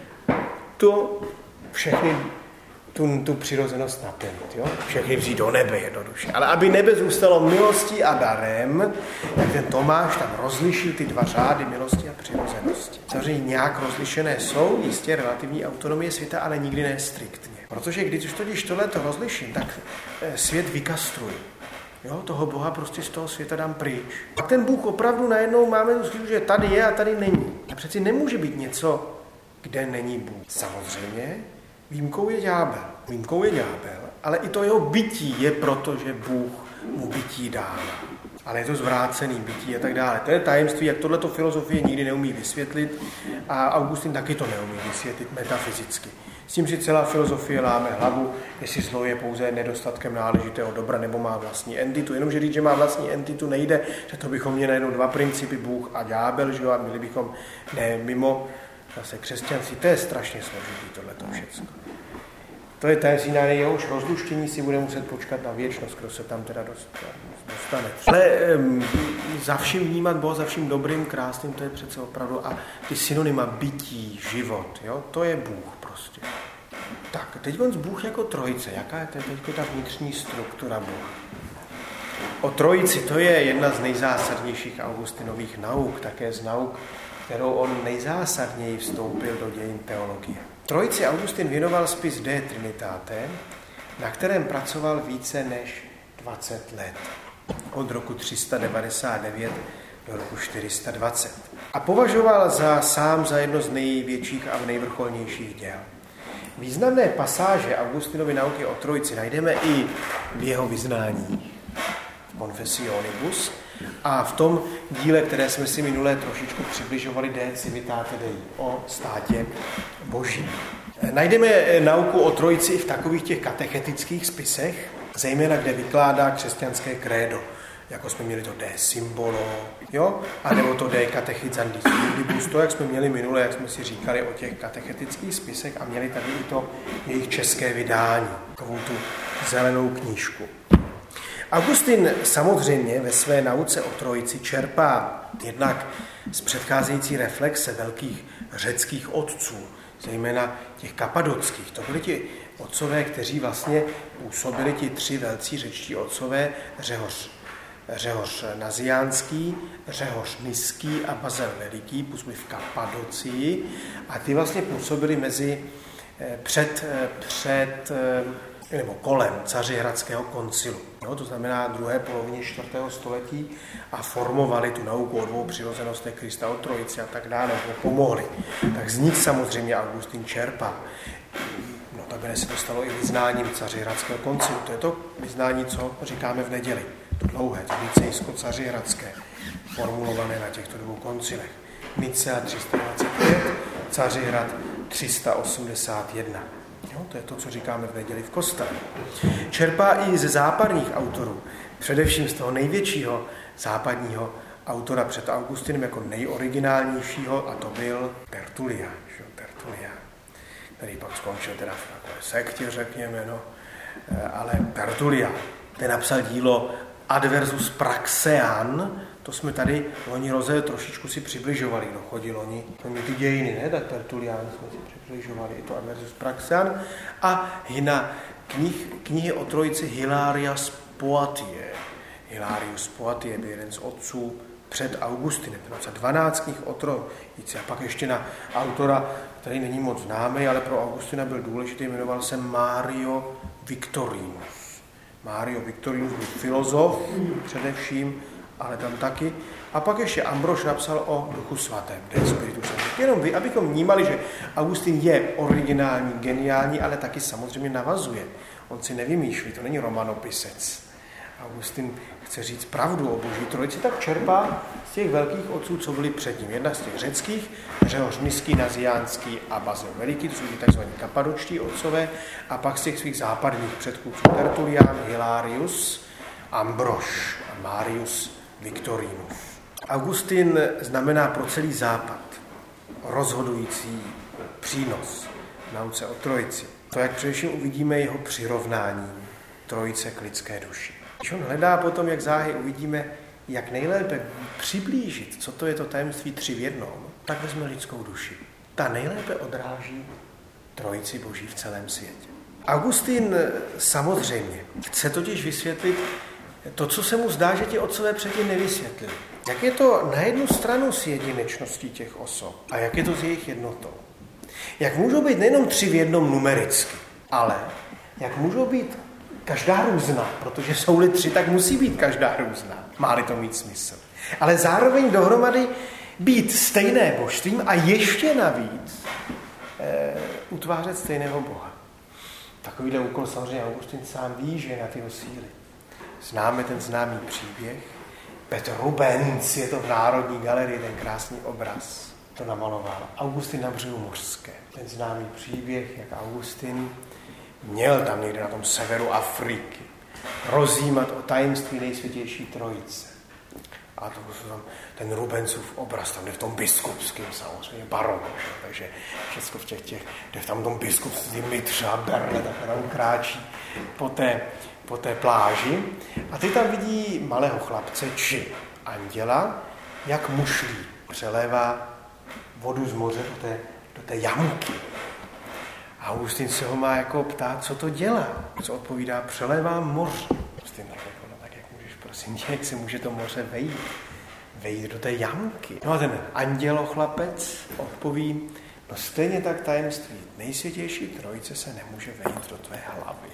to všechny, tu, tu přirozenost naplnit. Jo? Všechny vzít do nebe jednoduše. Ale aby nebe zůstalo milostí a darem, tak ten Tomáš tam rozlišil ty dva řády milosti a přirozenosti. Samozřejmě nějak rozlišené jsou, jistě relativní autonomie světa, ale nikdy ne striktně. Protože když totiž tohleto rozliším, tak svět vykastruji. Jo, toho Boha prostě z toho světa dám pryč. A ten Bůh opravdu najednou máme tu skutku, že tady je a tady není. A přeci nemůže být něco, kde není Bůh. Samozřejmě výjimkou je ďábel. Výjimkou je ďábel, ale i to jeho bytí je proto, že Bůh mu bytí dává. Ale je to zvrácený bytí a tak dále. To je tajemství, jak tohleto filozofie nikdy neumí vysvětlit a Augustin taky to neumí vysvětlit metafyzicky. S tím si celá filozofie láme hlavu, jestli zlo je pouze nedostatkem náležitého dobra nebo má vlastní entitu. Jenomže říct, že má vlastní entitu nejde, že to bychom měli najednou dva principy, Bůh a ďábel, že jo, a měli bychom ne mimo zase křesťanství. To je strašně složitý tohleto všecko. To je tajemství, na jehož rozluštění si bude muset počkat na věčnost, kdo se tam teda dostane. Ale um, za vším vnímat Boha, za vším dobrým, krásným, to je přece opravdu, a ty synonyma bytí, život, jo, to je Bůh prostě. Tak, teď on z Bůh jako trojice, jaká je teď ta vnitřní struktura Boha? O trojici, to je jedna z nejzásadnějších Augustinových nauk, také z nauk, kterou on nejzásadněji vstoupil do dějin teologie. Trojici Augustin věnoval spis De Trinitate, na kterém pracoval více než dvacet let. Od roku tři sta devadesát devět do roku čtyři sta dvacet. A považoval za sám za jedno z největších a nejvrcholnějších děl. Významné pasáže Augustinovy nauky o trojici najdeme i v jeho vyznání, v Confessionibus, a v tom díle, které jsme si minulé trošičku přibližovali, De Civitate Dei, o státě Boží. Najdeme nauku o trojici i v takových těch katechetických spisech, zejména kde vykládá křesťanské krédo, jako jsme měli to De Symbolo, jo? A nebo to De Catechizandis Fundibus, to, jak jsme měli minule, jak jsme si říkali o těch katechetických spisech a měli tady i to jejich české vydání, takovou tu zelenou knížku. Augustin samozřejmě ve své nauce o trojici čerpá jednak z předcházející reflexe velkých řeckých otců, zejména těch kapadockých. To byli ti otcové, kteří vlastně působili, ti tři velcí řečtí otcové, Řehoř, Řehoř Naziánský, Řehoř Nyský a Bazel Veliký, působili v Kapadocii a ty vlastně působili mezi před, před nebo kolem Cařihradského koncilu. No, to znamená druhé polovině čtvrtého století a formovali tu nauku o dvou přirozenostech Krista, o trojici a tak dále, mu pomohli. Tak z nich samozřejmě Augustin čerpá. No, takhle se to stalo i vyznáním Cařihradského koncilu. To je to vyznání, co říkáme v neděli. To dlouhé, to nicejsko-cařihradské, formulované na těchto dvou koncilech. Nicea tři sta dvacet pět, Cařihrad tři sta osmdesát jedna. Jo, to je to, co říkáme v neděli v kostele. Čerpá i ze západních autorů, především z toho největšího západního autora před Augustinem jako nejoriginálnějšího, a to byl Tertulian, že? Tertulian, který pak skončil teda v takové sektě, řekněme, no, ale Tertulian, ten napsal dílo Adversus Praxean, to jsme tady loni roze trošičku si přibližovali, kdo chodil loni, to mě ty dějiny, ne, tak Tertulian jsme si přibližovali, i to Adversus Praxean, a na knih, knihy o trojici Hilaria z Poitiers. Hilarius z Poitiers byl jeden z otců před Augustinem. V roce dvanáct knih o Trojici. A pak ještě na autora, který není moc známý, ale pro Augustina byl důležitý, jmenoval se Mario Victorinus. Mario Victorinus byl filozof především, ale tam taky. A pak ještě Ambrož napsal o Duchu svatém, De Spiritu Sancti. Jenom vy, abychom vnímali, že Augustin je originální, geniální, ale taky samozřejmě navazuje. On si nevymýšlí, to není romanopisec. Augustin chce říct pravdu o Boží trojici, tak čerpá z těch velkých otců, co byli před ním. Jedna z těch řeckých, Řehoř Nyský, Naziánský a Bazil Veliký, to jsou ti tzv. Kapadočtí otcové, a pak z těch svých západních předchůdců Tertulian, Hilarius, Ambrož a Marius Victorinus. Augustin znamená pro celý západ rozhodující přínos v nauce o trojici. To, jak především uvidíme jeho přirovnání trojice k lidské duši. Když on hledá potom, jak záhy uvidíme, jak nejlépe přiblížit, co to je to tajemství tři v jednom, tak vezme lidskou duši. Ta nejlépe odráží trojici Boží v celém světě. Augustin samozřejmě chce totiž vysvětlit to, co se mu zdá, že ti otcové předtím nevysvětlili. Jak je to na jednu stranu s jedinečností těch osob a jak je to s jejich jednotou. Jak můžou být nejenom tři v jednom numericky, ale jak můžou být každá různá, protože jsou-li tři, tak musí být každá různá. Má-li to mít smysl. Ale zároveň dohromady být stejné božstvím a ještě navíc e, utvářet stejného Boha. Takovýhle úkol samozřejmě Augustin sám ví, že je na tyho síly. Známe ten známý příběh. Petr Rubens, je to v Národní galerii, ten krásný obraz, to namaloval Augustin na břehu mořské. Ten známý příběh, jak Augustin měl tam někde na tom severu Afriky rozjímat o tajemství nejsvětější trojice. A to tam ten Rubensův obraz, tam jde v tom biskupském samozřejmě barok, takže všechno v těch těch, jde v tam tom biskupském Mitře a Berle, tak tam kráčí po té, po té pláži. A ty tam vidí malého chlapce či anděla, jak mušlí přelévá vodu z moře do té, do té jamky. A Augustin se ho má jako ptát, co to dělá. Co odpovídá, přelévá moře. Augustin tak jako, no tak jak můžeš, prosím tě, jak si může to moře vejít? Vejít do té jamky. No a ten andělochlapec odpoví, no stejně tak tajemství nejsvětější trojice se nemůže vejít do tvé hlavy.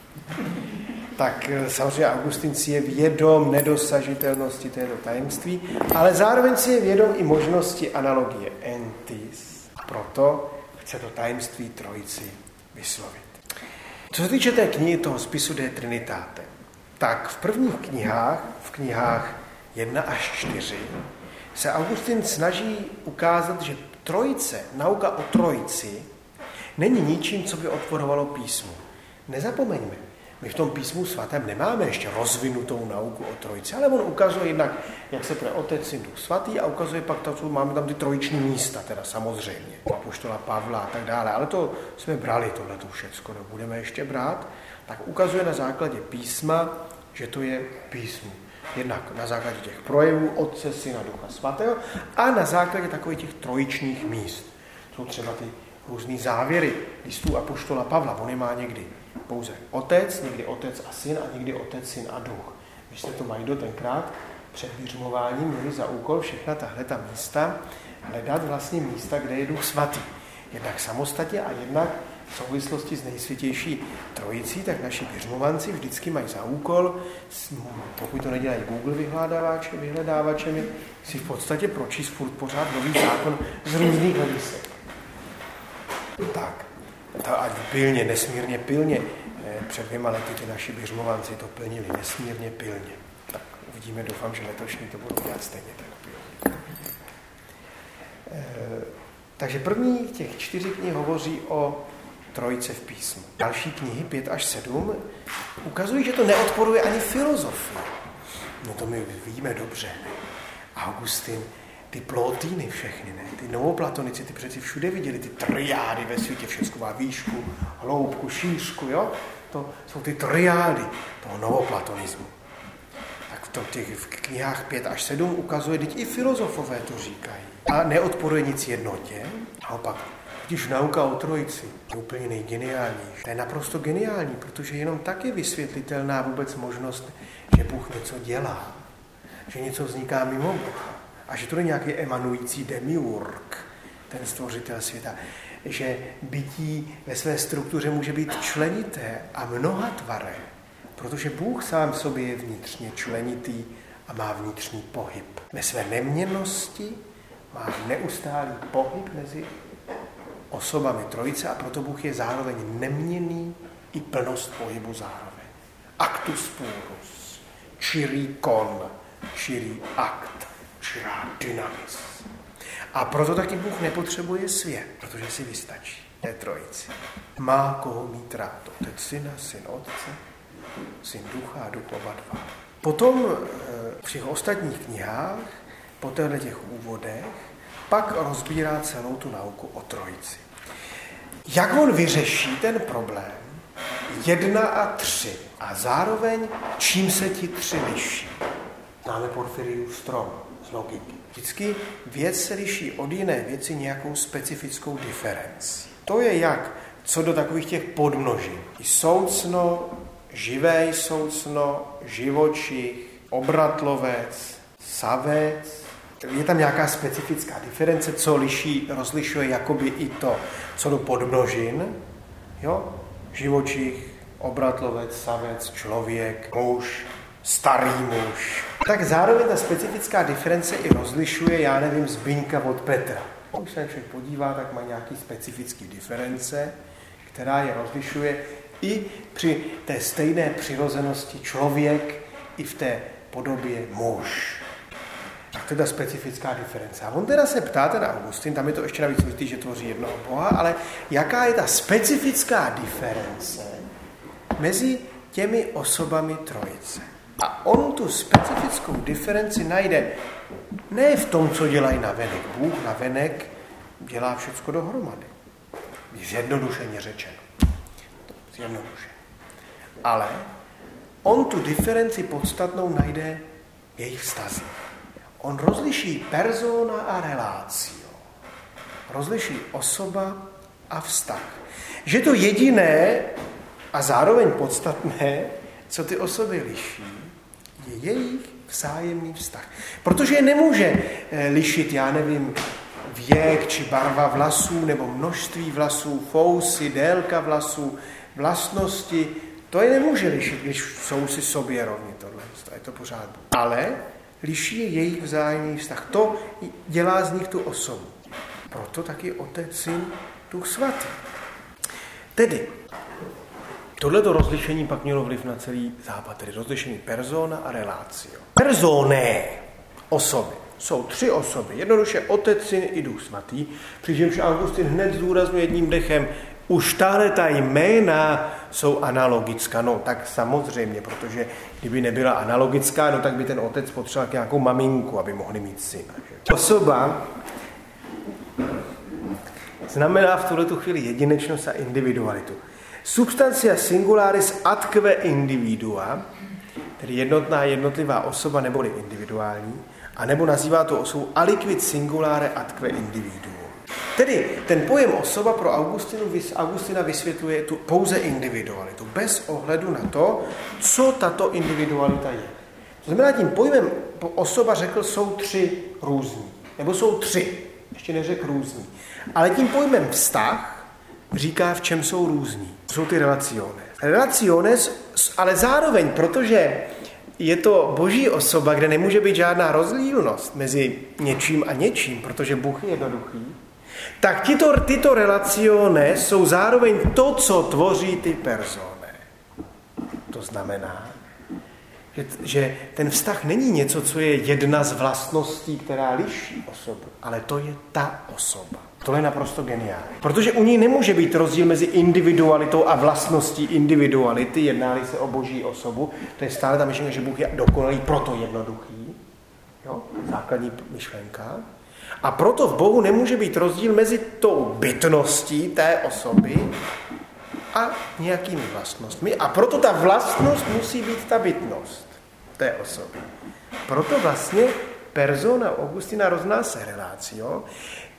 Tak samozřejmě Augustin si je vědom nedosažitelnosti této tajemství, ale zároveň si je vědom i možnosti analogie entis. Proto chce to tajemství trojici vyslovit. Co se týče té knihy, toho spisu De Trinitate, tak v prvních knihách, v knihách jedna až čtyři, se Augustin snaží ukázat, že trojice, nauka o trojici, není ničím, co by odporovalo písmu. Nezapomeňme, my v tom písmu svatém nemáme ještě rozvinutou nauku o trojici, ale on ukazuje jednak, jak se pro Otec, Syn, Duch Svatý, a ukazuje pak, to, máme tam ty trojiční místa, teda samozřejmě, apoštola Pavla a tak dále, ale to jsme brali, tohleto všecko, no, budeme ještě brát, tak ukazuje na základě písma, že to je písmu. Jednak na základě těch projevů Otce, Syna, Ducha Svatého a na základě takových těch trojičních míst. Jsou třeba ty různý závěry listů apoštola Pavla, on je má někdy pouze Otec, někdy Otec a Syn a někdy Otec, Syn a Duch. Když se to Majdo tenkrát před vyřmováním měli za úkol všechna tahle ta místa hledat vlastně místa, kde je Duch Svatý. Jednak samostatně a jednak v souvislosti s nejsvětější trojicí, tak naši vyřmovanci vždycky mají za úkol, pokud to nedělají Google vyhledávačem, vyhledávačemi, si v podstatě pročíst furt pořád nový zákon z různých hledisek. Tak, to ať pilně, nesmírně pilně, před dvěma lety ty naši vyřmovanci to plnili nesmírně pilně. Tak uvidíme, doufám, že letošní to budou dělat stejně tak pilně. E, takže první těch čtyři knih hovoří o trojice v písmu. Další knihy, pět až sedm, ukazují, že to neodporuje ani filozofii. No to my víme dobře. Augustin, ty Plotýny všechny, ne? Ty novoplatonici, ty přeci všude viděli ty triády ve světě, všechno má výšku, hloubku, šířku, jo? To jsou ty triády toho novoplatonismu. Tak v, tom, těch, v knihách pět až sedm ukazuje, teď i filozofové to říkají. A neodporuje nic jednotě, naopak, když nauka o trojici je úplně nejgeniálnější. To je naprosto geniální, protože jenom tak je vysvětlitelná vůbec možnost, že Bůh něco dělá. že něco vzniká mimo Boha a že to je nějaký emanující demiurg, ten stvořitel světa, že bytí ve své struktuře může být členité a mnohatvaré, protože Bůh sám sobě je vnitřně členitý a má vnitřní pohyb. Ve své neměnnosti má neustálý pohyb mezi osobami trojice a proto Bůh je zároveň neměnný i plnost pohybu zároveň. Actus purus, čirý kon, čirý akt, čirá dynamis. A proto taky Bůh nepotřebuje svět, protože si vystačí té trojici. Má koho mít rád, otec syna, syn otce, syn ducha a duch oba dva. Potom v těch ostatních knihách, po těch úvodech, pak rozbírá celou tu nauku o trojici. Jak on vyřeší ten problém jedna a tři a zároveň čím se ti tři liší? Známe Porfiriův strom z logiky. Vždycky věc se liší od jiné věci nějakou specifickou diferencí. To je jak co do takových těch podmnožin. I soucno, živé soucno, živočich, obratlovec, savec. Je tam nějaká specifická diference, co liší, rozlišuje jakoby i to, co do podmnožin. Jo? Živočich, obratlovec, savec, člověk, muž, starý muž. Tak zároveň ta specifická diference i rozlišuje, já nevím, Zbyňka od Petra. Když se člověk podívá, tak má nějaký specifický diference, která je rozlišuje i při té stejné přirozenosti člověk i v té podobě muž. Tak to je ta specifická diference. A on teda se ptá, ten Augustin, tam je to ještě navíc vidí, že tvoří jednoho Boha, ale jaká je ta specifická diference mezi těmi osobami trojice? A on tu specifickou diferenci najde ne v tom, co dělají navenek. Bůh navenek dělá všecko dohromady. Zjednodušeně řečeno. Zjednodušeně. Ale on tu diferenci podstatnou najde v jejich vztazích. On rozliší persona a relatio. Rozliší osoba a vztah. Že to jediné a zároveň podstatné, co ty osoby liší, je jejich vzájemný vztah. Protože je nemůže lišit, já nevím, věk či barva vlasů, nebo množství vlasů, fousy, délka vlasů, vlastnosti. To je nemůže lišit, když jsou si sobě rovni tohle. To je to pořád. Ale liší je jejich vzájemný vztah. To dělá z nich tu osobu. Proto taky Otec, Syn, Duch Svatý. Tedy, tohleto rozlišení pak mělo vliv na celý západ, tedy rozlišení persona a relatio. Personé, osoby, jsou tři osoby, jednoduše Otec, Syn i Duch Svatý, přičemž Augustin hned zdůrazňuje jedním dechem, už tahle ta jména jsou analogická, no tak samozřejmě, protože kdyby nebyla analogická, no tak by ten otec potřeboval nějakou maminku, aby mohli mít syna. Že? Osoba znamená v tuhletu chvíli jedinečnost a individualitu. Substantia singularis atque individua, tedy jednotná jednotlivá osoba neboli individuální, a nebo nazývá to osobu aliquid singulare atque individuum. Tedy ten pojem osoba pro Augustinu, Augustina vysvětluje tu pouze individualitu, bez ohledu na to, co tato individualita je. To znamená, tím pojmem osoba řekl, jsou tři různí, nebo jsou tři, ještě neřekl různí. Ale tím pojmem vztah říká, v čem jsou různí. To jsou ty relaciones. Relaciones, ale zároveň, protože je to boží osoba, kde nemůže být žádná rozdílnost mezi něčím a něčím, protože Bůh je jednoduchý, tak tyto, tyto relaciones jsou zároveň to, co tvoří ty personé. To znamená, že, že ten vztah není něco, co je jedna z vlastností, která liší osobu, ale to je ta osoba. To je naprosto geniální. Protože u ní nemůže být rozdíl mezi individualitou a vlastností individuality, jedná-li se o boží osobu. To je stále ta myšlenka, že Bůh je dokonalý, proto jednoduchý. Jo? Základní myšlenka. A proto v Bohu nemůže být rozdíl mezi tou bytností té osoby a nějakými vlastnostmi. A proto ta vlastnost musí být ta bytnost té osoby. Proto vlastně persona Augustina rovná se relatio.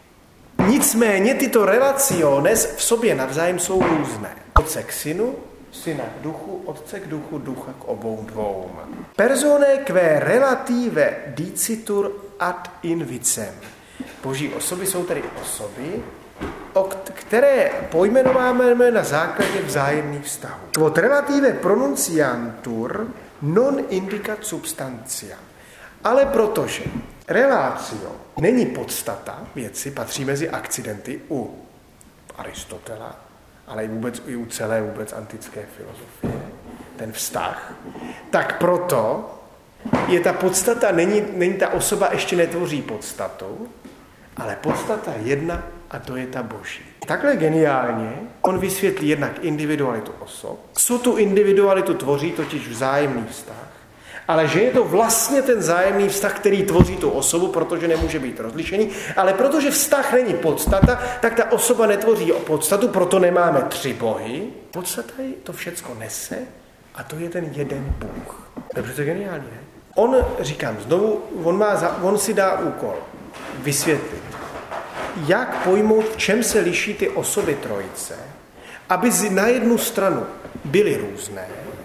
Nicméně tyto relaciones v sobě navzájem jsou různé. Otce k synu syna k duchu, otce k duchu, ducha k obou dvou. Personae quae relative dicitur ad invicem. Boží osoby jsou tedy osoby, které pojmenováme na základě vzájemných vztahů. Quod relative pronunciantur non indicat substantia. Ale protože relatio není podstata věci, patří mezi akcidenty u Aristotela, ale i vůbec i u celé vůbec antické filozofie, ten vztah, tak proto je ta podstata, není, není ta osoba, ještě netvoří podstatu, ale podstata jedna a to je ta boží. Takhle geniálně on vysvětlí jednak individualitu osob, co tu individualitu tvoří, totiž vzájemný vztah, ale že je to vlastně ten vzájemný vztah, který tvoří tu osobu, protože nemůže být rozlišený, ale protože vztah není podstata, tak ta osoba netvoří podstatu, proto nemáme tři bohy. Podstata to všecko nese a to je ten jeden Bůh. Dobře, to je geniální, ne? On, říkám znovu, on, má za, on si dá úkol vysvětlit, jak pojmout, v čem se liší ty osoby trojice, aby na jednu stranu byly různé,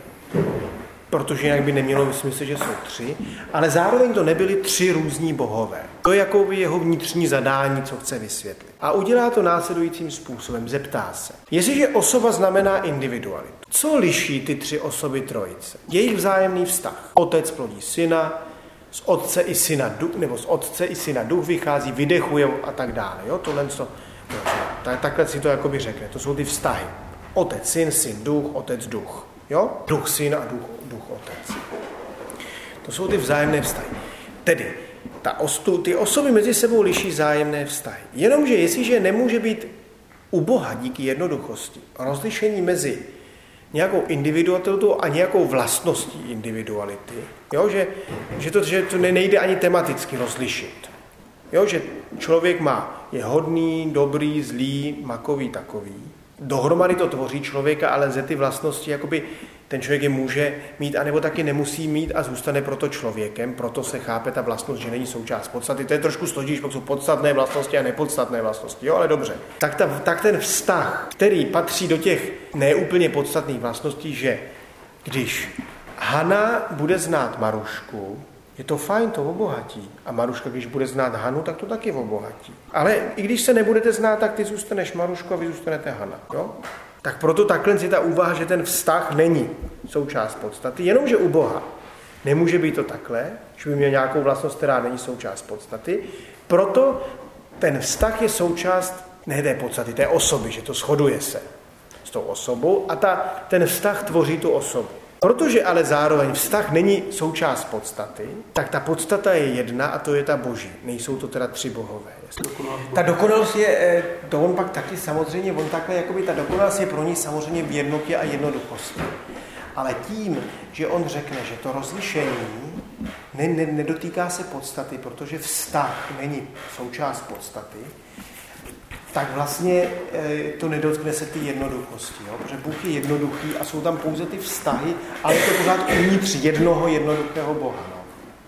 protože jinak by nemělo smysl, že jsou tři, ale zároveň to nebyly tři různí bohové. To je jako jeho vnitřní zadání, co chce vysvětlit. A udělá to následujícím způsobem, zeptá se. Jestliže osoba znamená individualitu, co liší ty tři osoby trojice? Jejich vzájemný vztah. Otec plodí syna, z otce i syna duch, nebo z otce i syna duch vychází, vydechuje a tak dále. Jo? Tohle to, tak, takhle si to jakoby řekne. To jsou ty vztahy. Otec, syn, syn, duch, otec, duch. Jo? Duch, syn a duch, duch, otec. To jsou ty vzájemné vztahy. Tedy ta ostu, ty osoby mezi sebou liší vzájemné vztahy. Jenomže jestliže nemůže být u Boha díky jednoduchosti rozlišení mezi nějakou individualitou a nějakou vlastností individuality, jo? Že, že, to, že to nejde ani tematicky rozlišit. Jo? Že člověk má, je hodný, dobrý, zlý, makový, takový. Dohromady to tvoří člověka, ale ze ty vlastnosti jakoby ten člověk je může mít, anebo taky nemusí mít a zůstane proto člověkem, proto se chápe ta vlastnost, že není součást podstaty. To je trošku složitější, pokud jsou podstatné vlastnosti a nepodstatné vlastnosti, jo, ale dobře. Tak, ta, tak ten vztah, který patří do těch neúplně podstatných vlastností, že když Hana bude znát Marušku, je to fajn, to obohatí. A Maruška, když bude znát Hanu, tak to taky obohatí. Ale i když se nebudete znát, tak ty zůstaneš Marušku a vy zůstanete Hana. Jo? Tak proto takhle si ta úvaha, že ten vztah není součást podstaty, jenomže u Boha nemůže být to takhle, že by měl nějakou vlastnost, která není součást podstaty. Proto ten vztah je součást ne té podstaty, té osoby, že to shoduje se s tou osobou a ta, ten vztah tvoří tu osobu. Protože ale zároveň vztah není součást podstaty, tak ta podstata je jedna a to je ta boží. Nejsou to teda tři bohové. Ta dokonalost je, to on pak taky samozřejmě, on takhle, jakoby ta dokonalost je pro ní samozřejmě v jednotě a jednoduchosti. Ale tím, že on řekne, že to rozlišení ne, ne, nedotýká se podstaty, protože vztah není součást podstaty, tak vlastně to nedotkne se ty jednoduchosti, jo? Protože Bůh je jednoduchý a jsou tam pouze ty vztahy, ale je to pořád uvnitř jednoho jednoduchého Boha. No.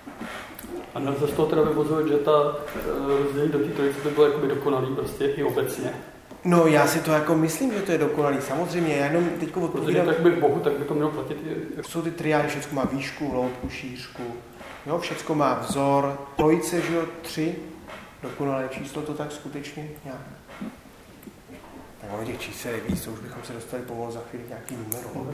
A nelze z toho teda vyvozovat, že ta rozdělení do té trojice by bylo jakoby dokonalý prostě i obecně? No já si to jako myslím, že to je dokonalý. Samozřejmě, já jenom teďko odpovídám... Protože tak by Bohu, tak by to mělo platit i... Jsou ty triády, všecko má výšku, hloubku, šířku, jo? Všecko má vzor, trojice, že jo, tři, dokonalé číslo, to tak skutečně nějak. Tak máme těch čísel je víc, to už bychom se dostali pomalu za chvíli nějaký numer.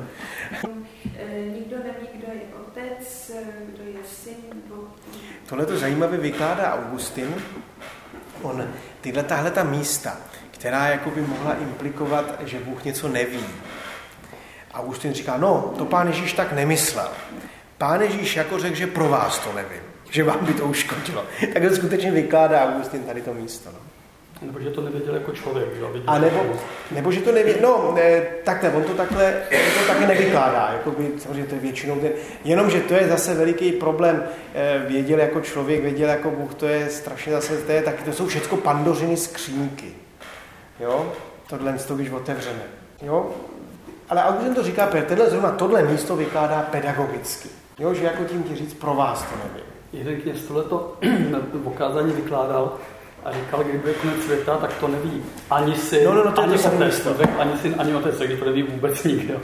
Nikdo neví, kdo je otec, kdo je syn. Bo... Tohle to zajímavě vykládá Augustin. On tyhle tahleta místa, která jakoby mohla implikovat, že Bůh něco neví. Augustin říká, no, to Pán Ježíš tak nemyslel. Pán Ježíš jako řekl, že pro vás to nevím, že vám by to uškodilo. Tak to skutečně vykládá Augustin tady to místo. No. Nebo že to nevěděl jako člověk. Že? A nebo, nebo že to nevěděl, no ne, takhle, on to takhle, on to také nevykládá, jakoby, samozřejmě to je většinou, ten, jenomže to je zase veliký problém, věděl jako člověk, věděl jako Bůh, to je strašně zase, to je taky, to jsou všechno pandořiny skřínky, jo, tohle místo, když otevřeme, jo, ale Augustin to říká, tenhle zrovna tohle místo vykládá pedagogicky, jo, že jako tím ti říct, pro vás to nevím. Jeden kněz tohleto v okázání vykládal, A říkal, kdyby je konec světa, tak to neví ani syn, no, no, no, to ani to otec. Ani syn, ani otec, takže to neví vůbec nikdo.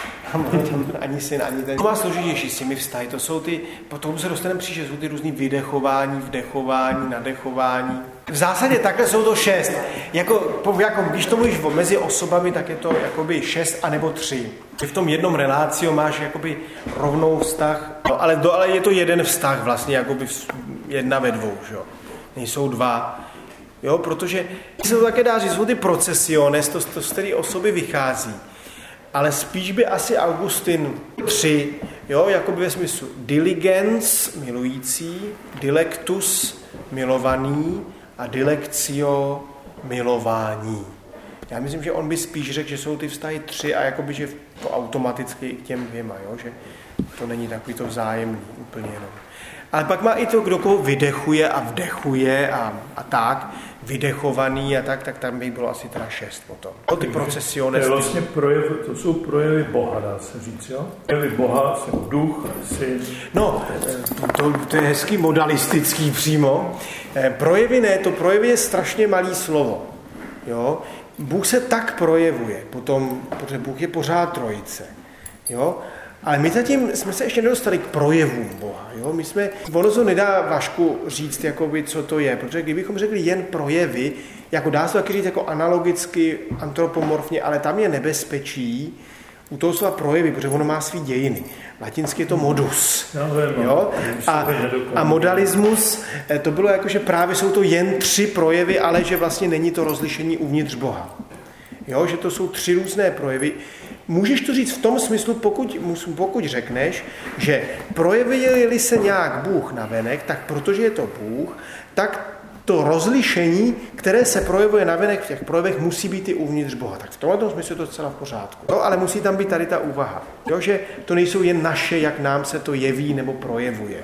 Ani syn, ani ten. To má složitější s těmi vztahy. To jsou ty, potom se dostaneme příště, jsou ty různý vydechování, vdechování, nadechování. V zásadě takhle jsou to šest. Jako, jako když to mluvíš mezi osobami, tak je to jakoby šest anebo tři. V tom jednom reláciu máš jakoby rovnou vztah, no, ale, do, ale je to jeden vztah vlastně, jakoby jedna ve dvou, že jo. Nejsou dva. Jo, protože se to také dá říct, jsou ty procesiones, to, to z které osoby vychází. Ale spíš by asi Augustin tři, jo, jakoby ve smyslu diligens, milující, dilectus, milovaný a dilectio, milování. Já myslím, že on by spíš řekl, že jsou ty vztahy tři a jakoby, že to automaticky k těm dvěma, jo, že to není takový to vzájemný úplně jenom. Ale pak má i to, kdo koho vydechuje a vdechuje a, a tak, vydechovaný a tak, tak tam by bylo asi teda šest potom. O ty procesiones. To, je vlastně projev, to jsou projevy Boha, dá se říct, jo? Projevy Boha jsou duch, syn. No, to, to, to je hezký modalistický přímo. Projevy ne, to projevy je strašně malý slovo. Jo? Bůh se tak projevuje, potom, protože Bůh je pořád trojice. Jo? Ale my zatím jsme se ještě nedostali k projevům Boha. Jo? My jsme, ono to nedá Vašku říct, jakoby, co to je, protože kdybychom řekli jen projevy, jako dá se taky říct jako analogicky, antropomorfně, ale tam je nebezpečí u toho slova projevy, protože ono má svý dějiny. Latinsky je to modus. Jo? A, a modalismus, to bylo jako, že právě jsou to jen tři projevy, ale že vlastně není to rozlišení uvnitř Boha. Jo? Že to jsou tři různé projevy. Můžeš to říct v tom smyslu, pokud, pokud řekneš, že projevuje-li se nějak Bůh navenek, tak protože je to Bůh, tak to rozlišení, které se projevuje navenek v těch projevech, musí být i uvnitř Boha. Tak v tomto smyslu je to celá v pořádku. No, ale musí tam být tady ta úvaha. Jo, že to nejsou jen naše, jak nám se to jeví nebo projevuje.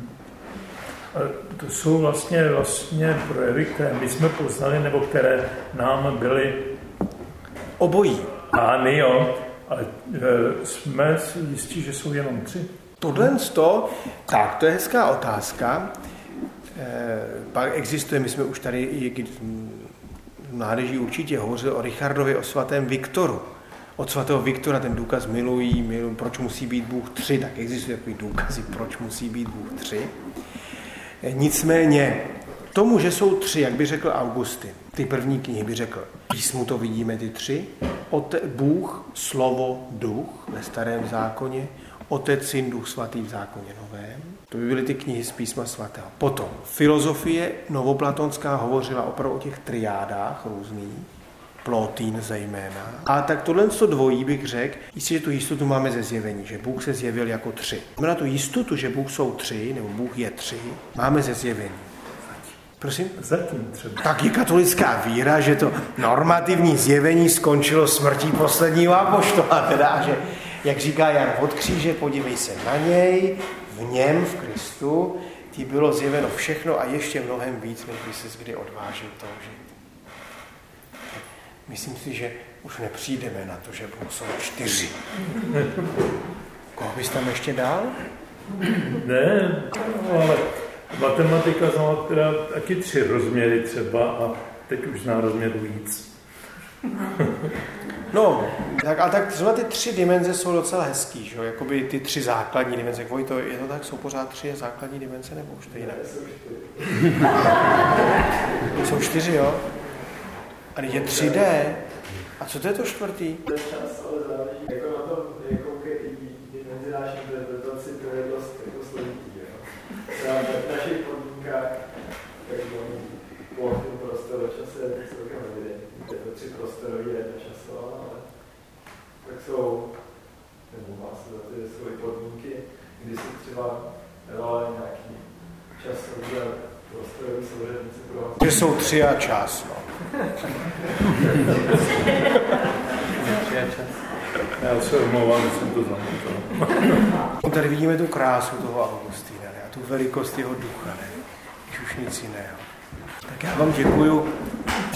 To jsou vlastně, vlastně projevy, které my jsme poznali, nebo které nám byly obojí. Ány, jo, ale e, jsme si jistí, že jsou jenom tři. Tohle to, tak, to je hezká otázka. E, pak existuje, my jsme už tady i v mládeži určitě hovořili o Richardovi, o svatém Viktoru. Od svatého Viktora ten důkaz milují, milují, proč musí být Bůh tři, tak existuje takový důkazy, proč musí být Bůh tři. E, nicméně, tomu, že jsou tři, jak by řekl Augustin, ty první knihy by řekl, písmu to vidíme ty tři, Ote, Bůh, slovo, duch ve starém zákoně, Otec, Syn, Duch svatý v zákoně novém. To by byly ty knihy z písma svatého. Potom filozofie novoplatonská hovořila opravdu o těch triádách různých, Plotin zejména. A tak tohle dvojí bych řekl, jistě, že tu jistotu máme ze zjevení, že Bůh se zjevil jako tři. Na tu jistotu, že Bůh jsou tři, nebo Bůh je tři, máme ze zjevení. Prosím? Zatím třeba. Tak je katolická víra, že to normativní zjevení skončilo smrtí posledního apoštola, teda, že, jak říká Jan od kříže, podívej se na něj, v něm, v Kristu, ti bylo zjeveno všechno a ještě mnohem víc, než by ses kdy odvážil toužit. Myslím si, že už nepřijdeme na to, že Bůh jsou čtyři. Koho bys tam ještě dal? Ne, ale matematika znala teda taky tři rozměry třeba a teď už zná rozměru víc. No, tak, ale tak třeba ty tři dimenze jsou docela hezký, že jo? Jakoby ty tři základní dimenze. Vojto, je to tak? Jsou pořád tři základní dimenze, nebo už to jinak? Jsou čtyři, jo? A je tři dé. A co to je to čtvrtý? To je čas, ale záleží, jako na tom, jakou dimenzi náš interpretaci, to je dost jako složitý, jo? Třeba v našich podmínkách, tak plochý prostor do čase je celkem evidentní. Je to tři prostorový jedna časová, ale tak jsou, nebo má se za ty svoje podmínky, kdy si třeba dávali nějaký časový a prostorový souřadnice pro vás. Že jsou tři a čas, no. Já se omlouvám, že jsem to zamlutil. Tady vidíme tu krásu toho Augustína, ne? A tu velikost jeho ducha, ne? Když už nic jiného. Tak já vám děkuju.